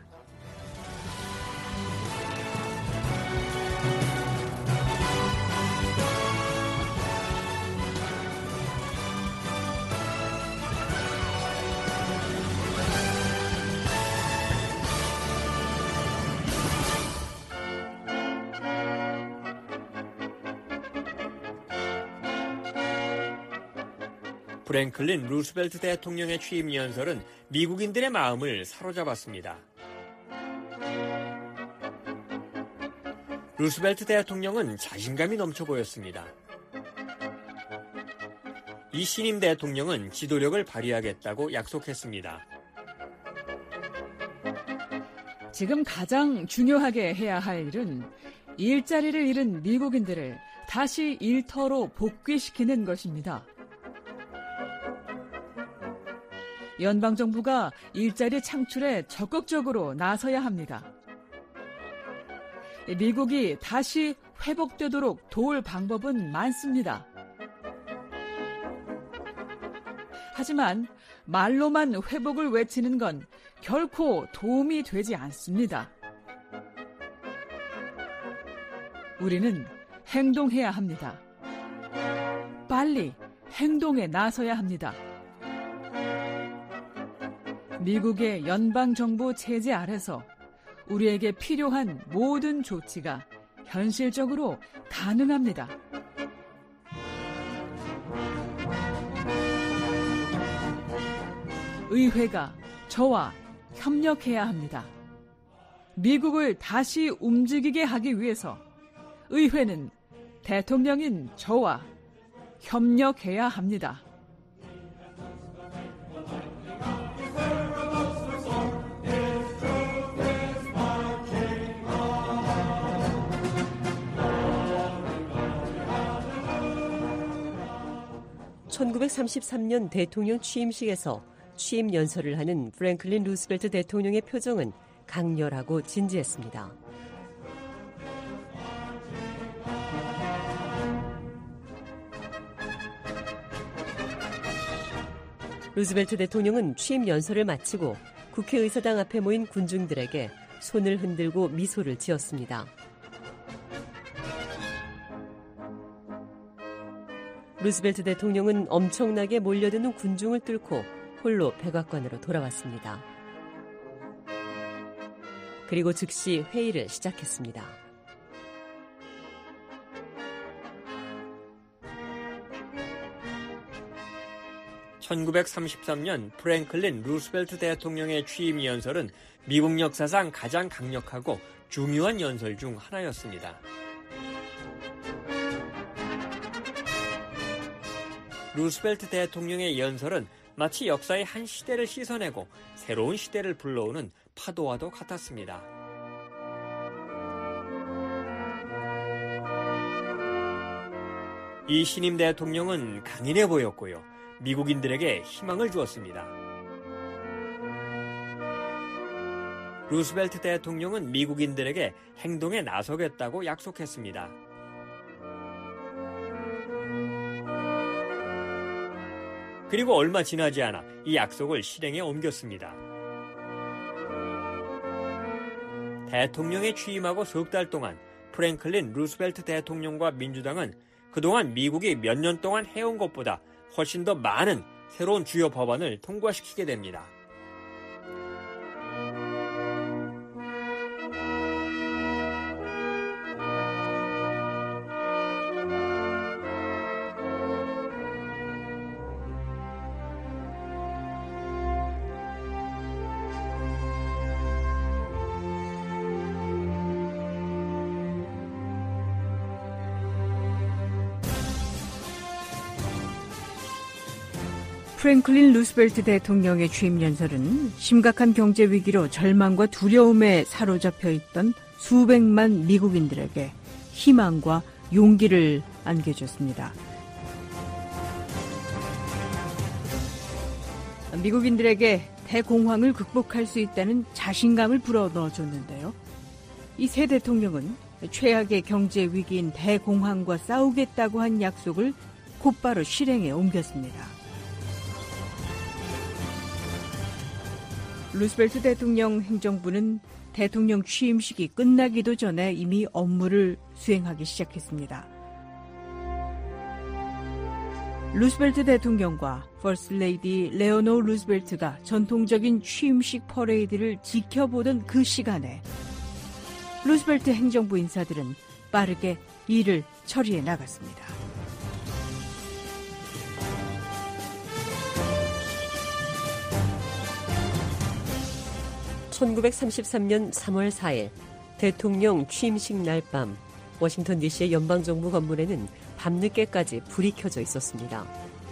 프랭클린 루스벨트 대통령의 취임 연설은 미국인들의 마음을 사로잡았습니다. 루스벨트 대통령은 자신감이 넘쳐 보였습니다. 이 신임 대통령은 지도력을 발휘하겠다고 약속했습니다. 지금 가장 중요하게 해야 할 일은 일자리를 잃은 미국인들을 다시 일터로 복귀시키는 것입니다. 연방정부가 일자리 창출에 적극적으로 나서야 합니다. 미국이 다시 회복되도록 도울 방법은 많습니다. 하지만 말로만 회복을 외치는 건 결코 도움이 되지 않습니다. 우리는 행동해야 합니다. 빨리 행동에 나서야 합니다. 미국의 연방정부 체제 아래서 우리에게 필요한 모든 조치가 현실적으로 가능합니다. 의회가 저와 협력해야 합니다. 미국을 다시 움직이게 하기 위해서 의회는 대통령인 저와 협력해야 합니다. (1933년) 대통령 취임식에서 취임 연설을 하는 프랭클린 루스벨트 대통령의 표정은 강렬하고 진지했습니다. 루스벨트 대통령은 취임 연설을 마치고 국회의사당 앞에 모인 군중들에게 손을 흔들고 미소를 지었습니다. 루스벨트 대통령은 엄청나게 몰려드는 군중을 뚫고 홀로 백악관으로 돌아왔습니다. 그리고 즉시 회의를 시작했습니다. (1933년) 프랭클린 루스벨트 대통령의 취임 연설은 미국 역사상 가장 강력하고 중요한 연설 중 하나였습니다. 루스벨트 대통령의 연설은 마치 역사의 한 시대를 씻어내고 새로운 시대를 불러오는 파도와도 같았습니다. 이 신임 대통령은 강인해 보였고요. 미국인들에게 희망을 주었습니다. 루스벨트 대통령은 미국인들에게 행동에 나서겠다고 약속했습니다. 그리고 얼마 지나지 않아 이 약속을 실행에 옮겼습니다. 대통령에 취임하고 석 달 동안 프랭클린 루스벨트 대통령과 민주당은 그동안 미국이 몇 년 동안 해온 것보다 훨씬 더 많은 새로운 주요 법안을 통과시키게 됩니다. 프랭클린 루스벨트 대통령의 취임 연설은 심각한 경제 위기로 절망과 두려움에 사로잡혀 있던 수백만 미국인들에게 희망과 용기를 안겨줬습니다. 미국인들에게 대공황을 극복할 수 있다는 자신감을 불어넣어줬는데요. 이 새 대통령은 최악의 경제 위기인 대공황과 싸우겠다고 한 약속을 곧바로 실행에 옮겼습니다. 루스벨트 대통령 행정부는 대통령 취임식이 끝나기도 전에 이미 업무를 수행하기 시작했습니다. 루스벨트 대통령과 퍼스트 레이디 레오노 루스벨트가 전통적인 취임식 퍼레이드를 지켜보던 그 시간에 루스벨트 행정부 인사들은 빠르게 일을 처리해 나갔습니다. (1933년 3월 4일) 대통령 취임식 날 밤 워싱턴 DC의 연방정부 건물에는 밤늦게까지 불이 켜져 있었습니다.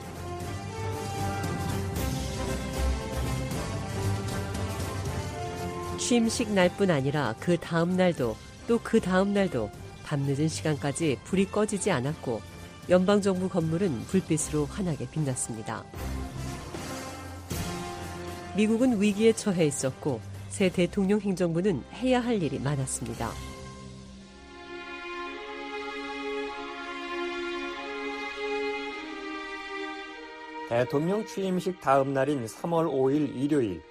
취임식 날뿐 아니라 그 다음 날도 또 그 다음 날도 밤늦은 시간까지 불이 꺼지지 않았고 연방정부 건물은 불빛으로 환하게 빛났습니다. 미국은 위기에 처해 있었고 새 대통령 행정부는 해야 할 일이 많았습니다. 대통령 취임식 다음 날인 3월 5일 일요일,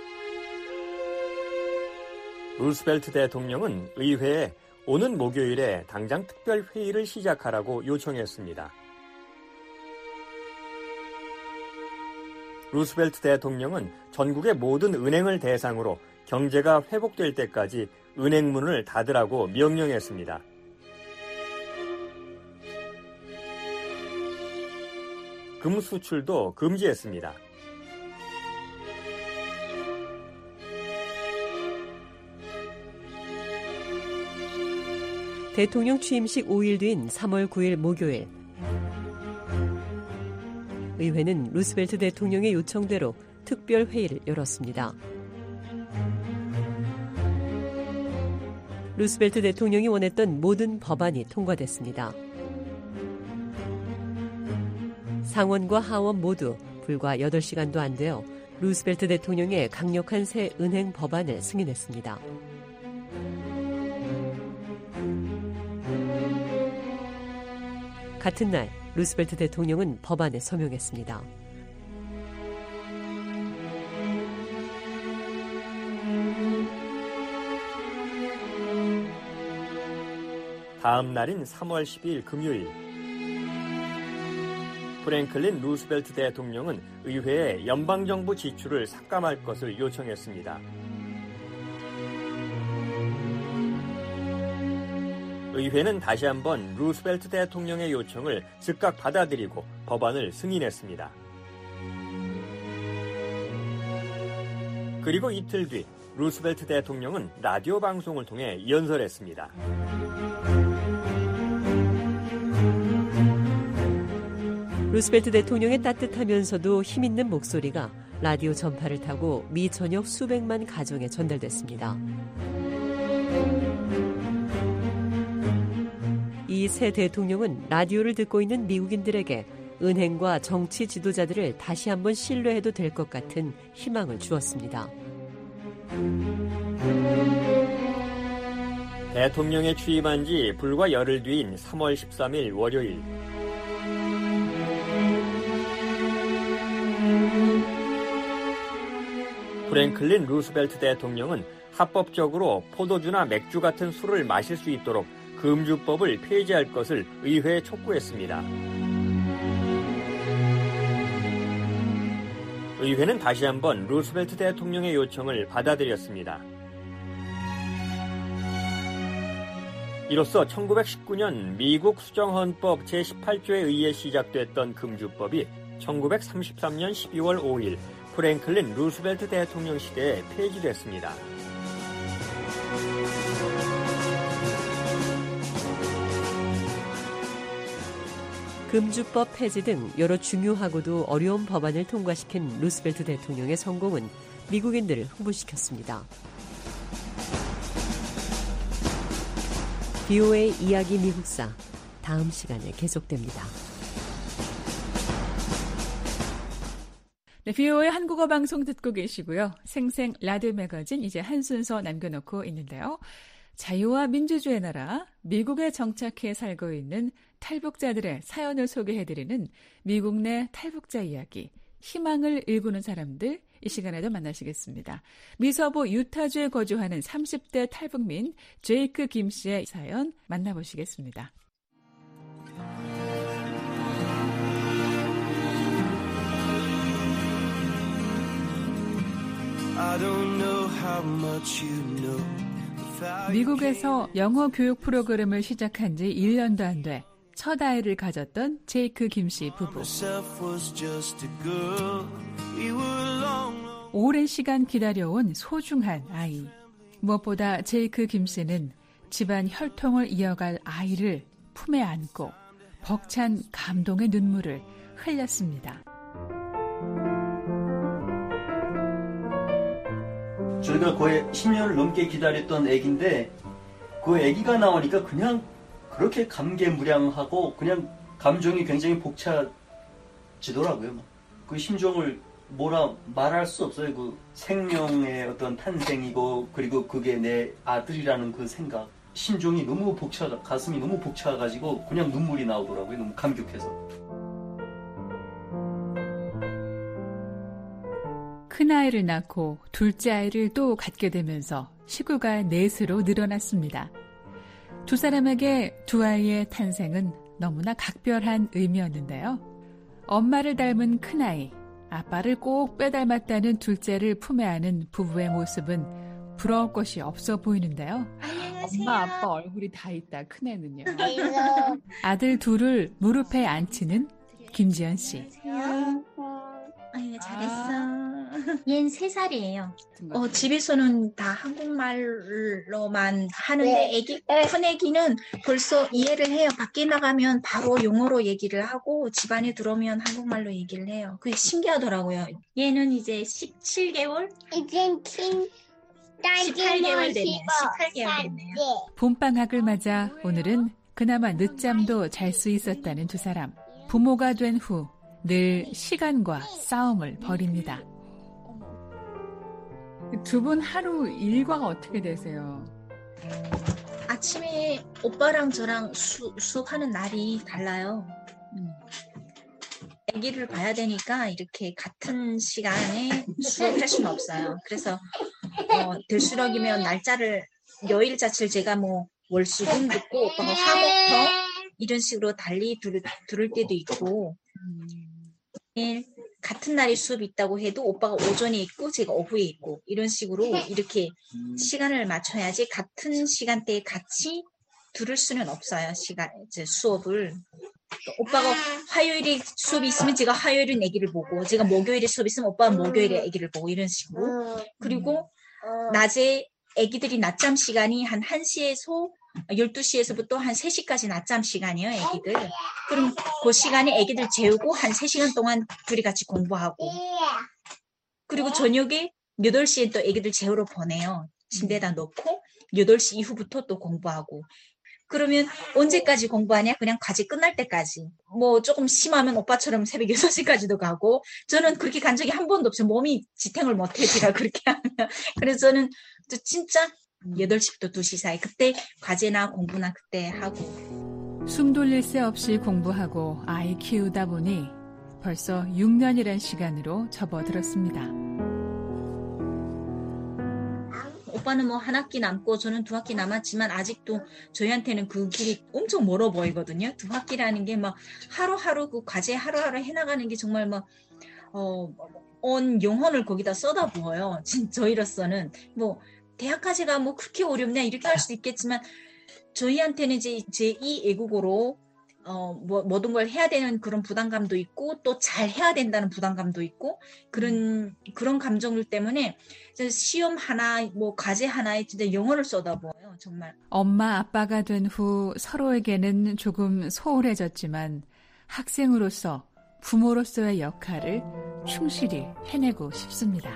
루스벨트 대통령은 의회에 오는 목요일에 당장 특별 회의를 시작하라고 요청했습니다. 루스벨트 대통령은 전국의 모든 은행을 대상으로 경제가 회복될 때까지 은행문을 닫으라고 명령했습니다. 금 수출도 금지했습니다. 대통령 취임식 5일 뒤인 3월 9일 목요일, 의회는 루스벨트 대통령의 요청대로 특별 회의를 열었습니다. 루스벨트 대통령이 원했던 모든 법안이 통과됐습니다. 상원과 하원 모두 불과 8시간도 안 되어 루스벨트 대통령의 강력한 새 은행 법안을 승인했습니다. 같은 날 루스벨트 대통령은 법안에 서명했습니다. 다음 날인 3월 12일 금요일, 프랭클린 루스벨트 대통령은 의회에 연방정부 지출을 삭감할 것을 요청했습니다. 의회는 다시 한번 루스벨트 대통령의 요청을 즉각 받아들이고 법안을 승인했습니다. 그리고 이틀 뒤 루스벨트 대통령은 라디오 방송을 통해 연설했습니다. 루스벨트 대통령의 따뜻하면서도 힘있는 목소리가 라디오 전파를 타고 미 전역 수백만 가정에 전달됐습니다. 이 새 대통령은 라디오를 듣고 있는 미국인들에게 은행과 정치 지도자들을 다시 한번 신뢰해도 될 것 같은 희망을 주었습니다. 대통령에 취임한 지 불과 열흘 뒤인 3월 13일 월요일, 프랭클린 루스벨트 대통령은 합법적으로 포도주나 맥주 같은 술을 마실 수 있도록 금주법을 폐지할 것을 의회에 촉구했습니다. 의회는 다시 한번 루스벨트 대통령의 요청을 받아들였습니다. 이로써 1919년 미국 수정헌법 제18조에 의해 시작됐던 금주법이 1933년 12월 5일 프랭클린 루스벨트 대통령 시대에 폐지됐습니다. 금주법 폐지 등 여러 중요하고도 어려운 법안을 통과시킨 루스벨트 대통령의 성공은 미국인들을 흥분시켰습니다. VOA 이야기 미국사, 다음 시간에 계속됩니다. 네, VOA 한국어 방송 듣고 계시고요. 생생 라디오 매거진 이제 한 순서 남겨놓고 있는데요. 자유와 민주주의 나라 미국에 정착해 살고 있는 탈북자들의 사연을 소개해드리는 미국 내 탈북자 이야기, 희망을 일구는 사람들, 이 시간에도 만나시겠습니다. 미서부 유타주에 거주하는 30대 탈북민 제이크 김 씨의 사연 만나보시겠습니다. 미국에서 영어 교육 프로그램을 시작한 지 1년도 안 돼 첫 아이를 가졌던 제이크 김 씨 부부. 오랜 시간 기다려온 소중한 아이. 무엇보다 제이크 김 씨는 집안 혈통을 이어갈 아이를 품에 안고 벅찬 감동의 눈물을 흘렸습니다. 저희가 거의 10년을 넘게 기다렸던 애기인데 그 애기가 나오니까 그냥 그렇게 감개무량하고 그냥 감정이 굉장히 벅차지더라고요. 그 심정을 뭐라 말할 수 없어요. 그 생명의 어떤 탄생이고 그리고 그게 내 아들이라는 그 생각. 심정이 너무 가슴이 너무 벅차가지고 그냥 눈물이 나오더라고요. 너무 감격해서. 큰아이를 낳고 둘째 아이를 또 갖게 되면서 식구가 넷으로 늘어났습니다. 두 사람에게 두 아이의 탄생은 너무나 각별한 의미였는데요. 엄마를 닮은 큰아이, 아빠를 꼭 빼닮았다는 둘째를 품에 안은 부부의 모습은 부러울 것이 없어 보이는데요. 엄마, 아빠 얼굴이 다 있다, 큰애는요. 아들 둘을 무릎에 앉히는 김지연 씨. 아유, 잘했어. 얘는 3살이에요. 집에서는 다 한국말로만 하는데 큰 애기는 벌써 이해를 해요. 밖에 나가면 바로 영어로 얘기를 하고 집안에 들어오면 한국말로 얘기를 해요. 그게 신기하더라고요. 얘는 이제 17개월? 이젠 18개월 됐네요. 18개월 됐네요. 봄방학을 맞아 오늘은 그나마 늦잠도 잘 수 있었다는 두 사람. 부모가 된 후 늘 시간과 싸움을 벌입니다. 두 분 하루 일과가 어떻게 되세요? 아침에 오빠랑 저랑 수업하는 날이 달라요. 아기를 봐야 되니까 이렇게 같은 시간에 수업할 수는 없어요. 그래서 될수록이면 날짜를 요일 자체를 제가 뭐 월수금 듣고 오빠가 화부터 이런 식으로 달리 들을 때도 있고 같은 날에 수업이 있다고 해도 오빠가 오전에 있고 제가 오후에 있고 이런 식으로 이렇게 시간을 맞춰야지 같은 시간대에 같이 들을 수는 없어요. 수업을. 오빠가 화요일에 수업이 있으면 제가 화요일은 아기를 보고 제가 목요일에 수업이 있으면 오빠가 목요일에 아기를 보고 이런 식으로. 그리고 낮에 아기들이 낮잠 시간이 한 1시에서 12시에서부터 한 3시까지 낮잠 시간이에요, 애기들. 그럼 그 시간에 애기들 재우고 한 3시간 동안 둘이 같이 공부하고. 그리고 저녁에 8시에 또 애기들 재우러 보내요. 침대에다 넣고 8시 이후부터 또 공부하고. 그러면 언제까지 공부하냐? 그냥 과제 끝날 때까지. 뭐 조금 심하면 오빠처럼 새벽 6시까지도 가고. 저는 그렇게 간 적이 한 번도 없어요. 몸이 지탱을 못해, 제가 그렇게 하면. 그래서 저는 진짜 8시부터 2시 사이 그때 과제나 공부나 그때 하고. 숨 돌릴 새 없이 공부하고 아이 키우다 보니 벌써 6년이란 시간으로 접어들었습니다. 오빠는 뭐 한 학기 남고 저는 2학기 남았지만 아직도 저희한테는 그 길이 엄청 멀어 보이거든요. 2학기라는 게 막 하루하루 그 과제 하루하루 해나가는 게 정말 막 온 영혼을 거기다 쏟아부어요. 저희로서는 뭐 대학까지가 뭐 그렇게 어렵냐 이렇게 할 수도 있겠지만 저희한테는 이제 제2 외국어로 모든 걸 해야 되는 그런 부담감도 있고 또 잘 해야 된다는 부담감도 있고 그런 감정들 때문에 시험 하나 뭐 과제 하나에 진짜 영혼을 쏟아부어요. 정말. 엄마 아빠가 된 후 서로에게는 조금 소홀해졌지만 학생으로서 부모로서의 역할을 충실히 해내고 싶습니다.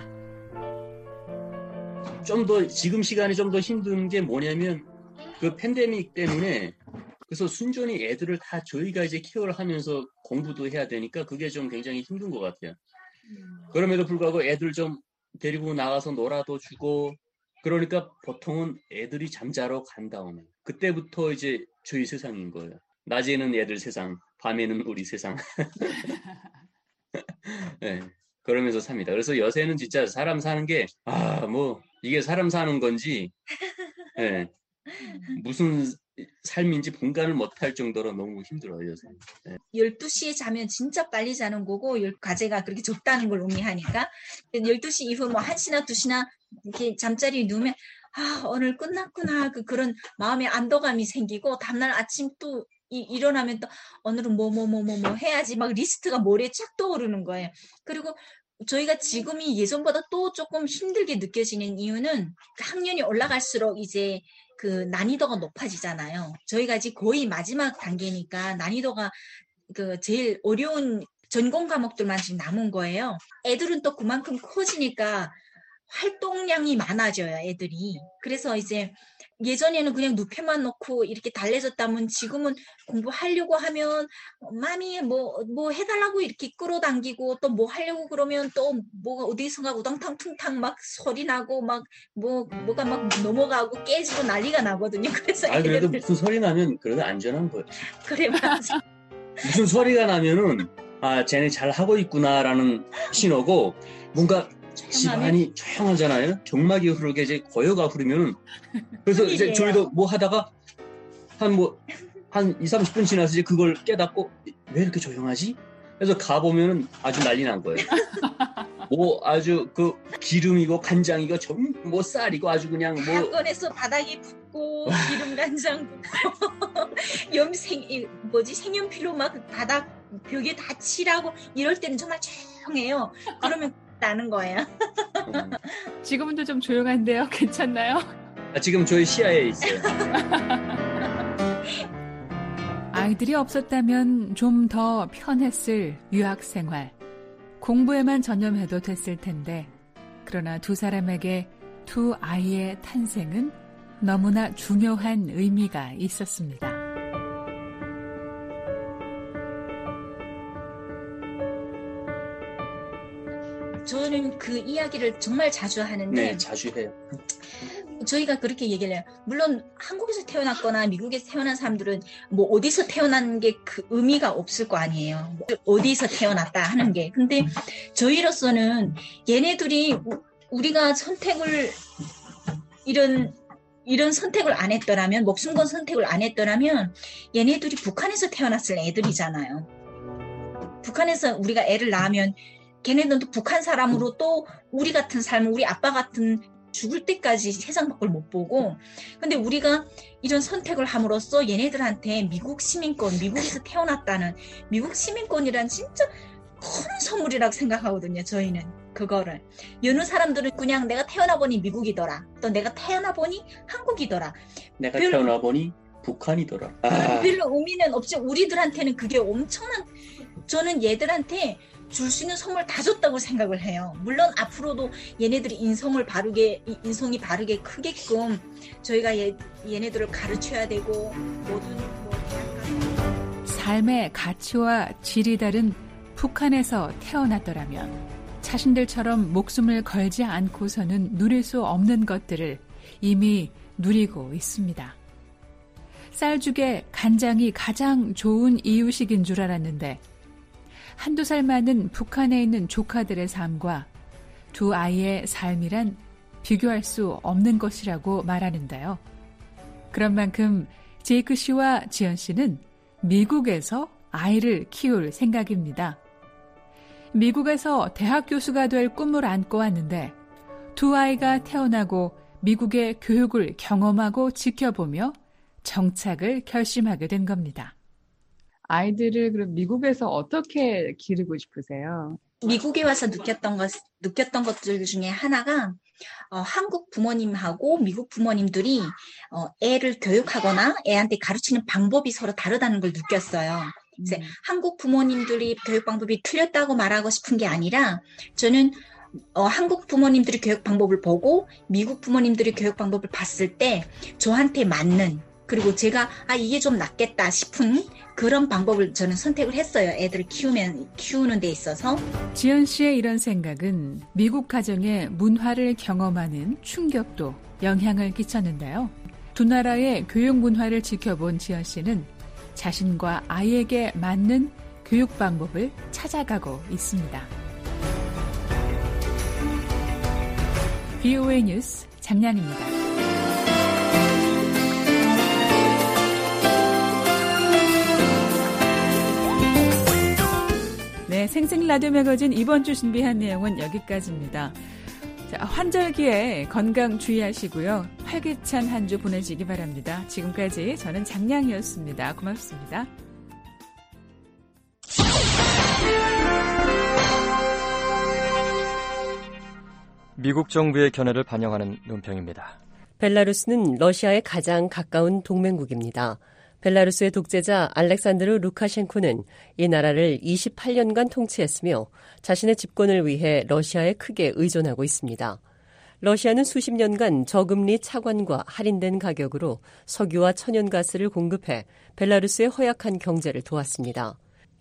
좀 더 지금 시간이 좀 더 힘든 게 뭐냐면 그 팬데믹 때문에 그래서 순전히 애들을 다 저희가 이제 케어를 하면서 공부도 해야 되니까 그게 좀 굉장히 힘든 것 같아요. 그럼에도 불구하고 애들 좀 데리고 나가서 놀아도 주고 그러니까 보통은 애들이 잠자러 간 다음에 그때부터 이제 저희 세상인 거예요. 낮에는 애들 세상, 밤에는 우리 세상. 네, 그러면서 삽니다. 그래서 요새는 진짜 사람 사는 게 이게 사람 사는 건지 네, 무슨 삶인지 분간을 못할 정도로 너무 힘들어요, 요새. 네. 12시에 자면 진짜 빨리 자는 거고, 과제가 그렇게 적다는 걸 의미하니까. 12시 이후 1시나 2시나 이렇게 잠자리에 누우면, 오늘 끝났구나. 그런 마음의 안도감이 생기고, 다음날 아침 또 일어나면 또, 오늘은 뭐 해야지. 막 리스트가 머리에 쫙 떠오르는 거예요. 그리고 저희가 지금이 예전보다 또 조금 힘들게 느껴지는 이유는 학년이 올라갈수록 이제 그 난이도가 높아지잖아요. 저희가 아직 거의 마지막 단계니까 난이도가 제일 어려운 전공 과목들만 지금 남은 거예요. 애들은 또 그만큼 커지니까 활동량이 많아져요, 애들이. 그래서 이제 예전에는 그냥 눕혀만 놓고 이렇게 달래졌다면 지금은 공부하려고 하면 맘이 뭐 해달라고 이렇게 끌어당기고 또 뭐 하려고 그러면 또 뭐가 어디선가 우당탕 퉁탕 막 소리 나고 막 뭐가 막 넘어가고 깨지고 난리가 나거든요. 그래서 그래도 무슨 소리 나면 그래도 안전한 거예요. 그래, 맞아. 무슨 소리가 나면은 쟤네 잘 하고 있구나라는 신호고 뭔가 집안이 조용하잖아요. 정막이 흐르게 이제 고요가 흐르면은 그래서 이제 저희도 뭐 하다가 한 20-30분 지나서 이제 그걸 깨닫고 왜 이렇게 조용하지? 그래서 가보면은 아주 난리 난 거예요. 아주 그 기름이고 간장이고 뭐 쌀이고 아주 그냥 다 꺼내서 바닥에 붓고 기름 간장 붓고 색연필로 막 바닥 벽에 다 칠하고 이럴 때는 정말 조용해요. 그러면 나는 거예요. 지금은 좀 조용한데요. 괜찮나요? 지금 저희 시야에 있어요. 아이들이 없었다면 좀 더 편했을 유학 생활. 공부에만 전념해도 됐을 텐데 그러나 두 사람에게 두 아이의 탄생은 너무나 중요한 의미가 있었습니다. 저는 그 이야기를 정말 자주 하는데 네, 자주 해요. 저희가 그렇게 얘기를 해요. 물론 한국에서 태어났거나 미국에서 태어난 사람들은 뭐 어디서 태어난 게 그 의미가 없을 거 아니에요. 어디서 태어났다 하는 게. 근데 저희로서는 얘네들이 우리가 선택을 이런 선택을 안 했더라면, 목숨 건 선택을 안 했더라면 얘네들이 북한에서 태어났을 애들이잖아요. 북한에서 우리가 애를 낳으면 걔네들도 북한 사람으로 또 우리 같은 삶을, 우리 아빠 같은 죽을 때까지 세상 밖을 못 보고, 근데 우리가 이런 선택을 함으로써 얘네들한테 미국 시민권, 미국에서 태어났다는 미국 시민권이란 진짜 큰 선물이라고 생각하거든요. 저희는 그거를. 여느 사람들은 그냥 내가 태어나 보니 미국이더라, 또 내가 태어나 보니 한국이더라, 내가 태어나 보니 북한이더라. 별로 의미는 없지. 우리들한테는 그게 엄청난, 저는 얘들한테 줄 수 있는 선물 다 줬다고 생각을 해요. 물론 앞으로도 얘네들이 인성이 바르게 크게끔 저희가 얘네들을 가르쳐야 되고, 모든 삶의 가치와 질이 다른 북한에서 태어났더라면 자신들처럼 목숨을 걸지 않고서는 누릴 수 없는 것들을 이미 누리고 있습니다. 쌀죽에 간장이 가장 좋은 이유식인 줄 알았는데 한두 살 많은 북한에 있는 조카들의 삶과 두 아이의 삶이란 비교할 수 없는 것이라고 말하는데요. 그런 만큼 제이크 씨와 지연 씨는 미국에서 아이를 키울 생각입니다. 미국에서 대학 교수가 될 꿈을 안고 왔는데 두 아이가 태어나고 미국의 교육을 경험하고 지켜보며 정착을 결심하게 된 겁니다. 아이들을 그럼 미국에서 어떻게 기르고 싶으세요? 미국에 와서 느꼈던 것들 중에 하나가 한국 부모님하고 미국 부모님들이 애를 교육하거나 애한테 가르치는 방법이 서로 다르다는 걸 느꼈어요. 이제 한국 부모님들이 교육 방법이 틀렸다고 말하고 싶은 게 아니라, 저는 한국 부모님들이 교육 방법을 보고 미국 부모님들이 교육 방법을 봤을 때 저한테 맞는, 그리고 제가 이게 좀 낫겠다 싶은 그런 방법을 저는 선택을 했어요. 애들을 키우는 데 있어서. 지연 씨의 이런 생각은 미국 가정의 문화를 경험하는 충격도 영향을 끼쳤는데요. 두 나라의 교육 문화를 지켜본 지연 씨는 자신과 아이에게 맞는 교육 방법을 찾아가고 있습니다. VOA 뉴스 장량입니다. 네, 생생라디오 매거진 이번 주 준비한 내용은 여기까지입니다. 자, 환절기에 건강 주의하시고요. 활기찬 한 주 보내시기 바랍니다. 지금까지 저는 장량이었습니다. 고맙습니다. 미국 정부의 견해를 반영하는 논평입니다. 벨라루스는 러시아에 가장 가까운 동맹국입니다. 벨라루스의 독재자 알렉산드르 루카셴코는 이 나라를 28년간 통치했으며 자신의 집권을 위해 러시아에 크게 의존하고 있습니다. 러시아는 수십 년간 저금리 차관과 할인된 가격으로 석유와 천연가스를 공급해 벨라루스의 허약한 경제를 도왔습니다.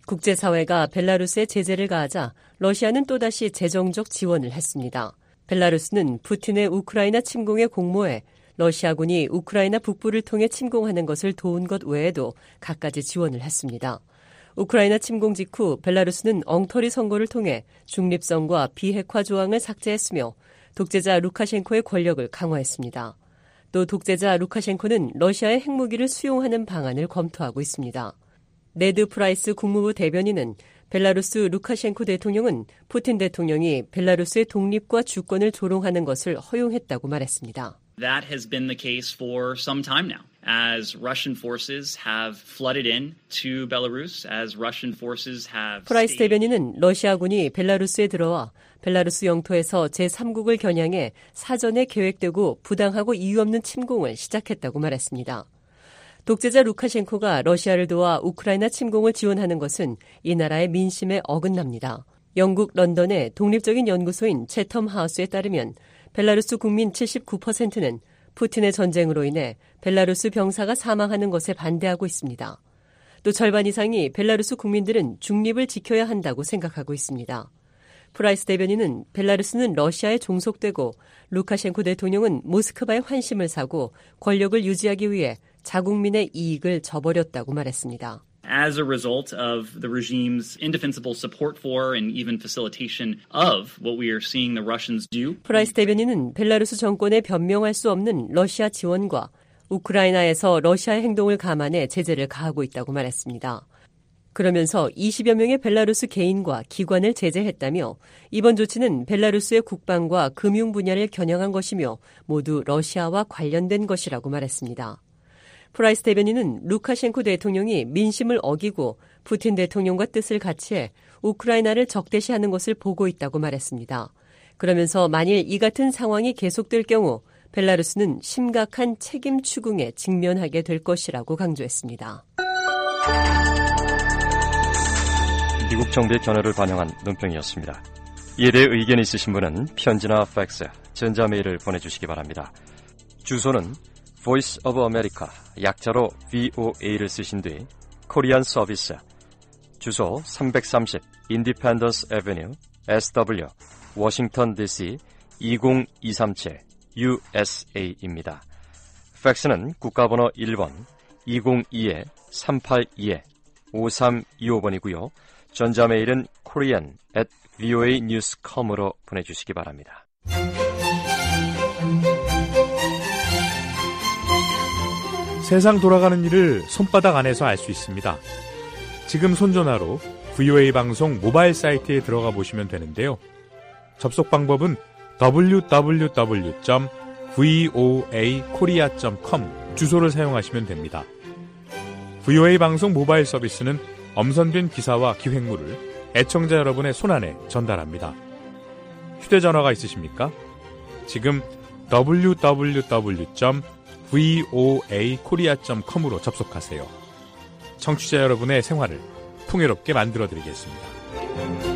국제사회가 벨라루스에 제재를 가하자 러시아는 또다시 재정적 지원을 했습니다. 벨라루스는 푸틴의 우크라이나 침공에 공모해 러시아군이 우크라이나 북부를 통해 침공하는 것을 도운 것 외에도 갖가지 지원을 했습니다. 우크라이나 침공 직후 벨라루스는 엉터리 선거를 통해 중립성과 비핵화 조항을 삭제했으며 독재자 루카셴코의 권력을 강화했습니다. 또 독재자 루카셴코는 러시아의 핵무기를 수용하는 방안을 검토하고 있습니다. 네드 프라이스 국무부 대변인은 벨라루스 루카셴코 대통령은 푸틴 대통령이 벨라루스의 독립과 주권을 조롱하는 것을 허용했다고 말했습니다. That has been the case for some time now, as Russian forces have flooded in to Belarus, as Russian forces have. 프라이스 대변인은 러시아군이 벨라루스에 들어와 벨라루스 영토에서 제3국을 겨냥해 사전에 계획되고 부당하고 이유 없는 침공을 시작했다고 말했습니다. 독재자 루카셴코가 러시아를 도와 우크라이나 침공을 지원하는 것은 이 나라의 민심에 어긋납니다. 영국 런던의 독립적인 연구소인 채텀 하우스에 따르면 벨라루스 국민 79%는 푸틴의 전쟁으로 인해 벨라루스 병사가 사망하는 것에 반대하고 있습니다. 또 절반 이상이 벨라루스 국민들은 중립을 지켜야 한다고 생각하고 있습니다. 프라이스 대변인은 벨라루스는 러시아에 종속되고 루카셴코 대통령은 모스크바의 환심을 사고 권력을 유지하기 위해 자국민의 이익을 저버렸다고 말했습니다. As a result of the regime's indefensible support for and even facilitation of what we are seeing the Russians do. 프라이스 대변인은 벨라루스 정권에 변명할 수 없는 러시아 지원과 우크라이나에서 러시아의 행동을 감안해 제재를 가하고 있다고 말했습니다. 그러면서 20여 명의 벨라루스 개인과 기관을 제재했다며 이번 조치는 벨라루스의 국방과 금융 분야를 겨냥한 것이며 모두 러시아와 관련된 것이라고 말했습니다. 프라이스 대변인은 루카셴코 대통령이 민심을 어기고 푸틴 대통령과 뜻을 같이해 우크라이나를 적대시하는 것을 보고 있다고 말했습니다. 그러면서 만일 이 같은 상황이 계속될 경우 벨라루스는 심각한 책임 추궁에 직면하게 될 것이라고 강조했습니다. 미국 정부의 견해를 반영한 논평이었습니다. 이에 대해 의견이 있으신 분은 편지나 팩스, 전자메일을 보내주시기 바랍니다. 주소는 Voice of America, 약자로 VOA를 쓰신 뒤 코리안 서비스, 주소 330 Independence Avenue, SW, 워싱턴 DC 20237 USA입니다. 팩스는 국가번호 1번 202-382-5325번이고요. 전자메일은 korean@voanews.com으로 보내주시기 바랍니다. 세상 돌아가는 일을 손바닥 안에서 알 수 있습니다. 지금 손전화로 VOA 방송 모바일 사이트에 들어가 보시면 되는데요. 접속 방법은 www.voakorea.com 주소를 사용하시면 됩니다. VOA 방송 모바일 서비스는 엄선된 기사와 기획물을 애청자 여러분의 손안에 전달합니다. 휴대전화가 있으십니까? 지금 www.voakorea.com으로 접속하세요. 청취자 여러분의 생활을 풍요롭게 만들어드리겠습니다.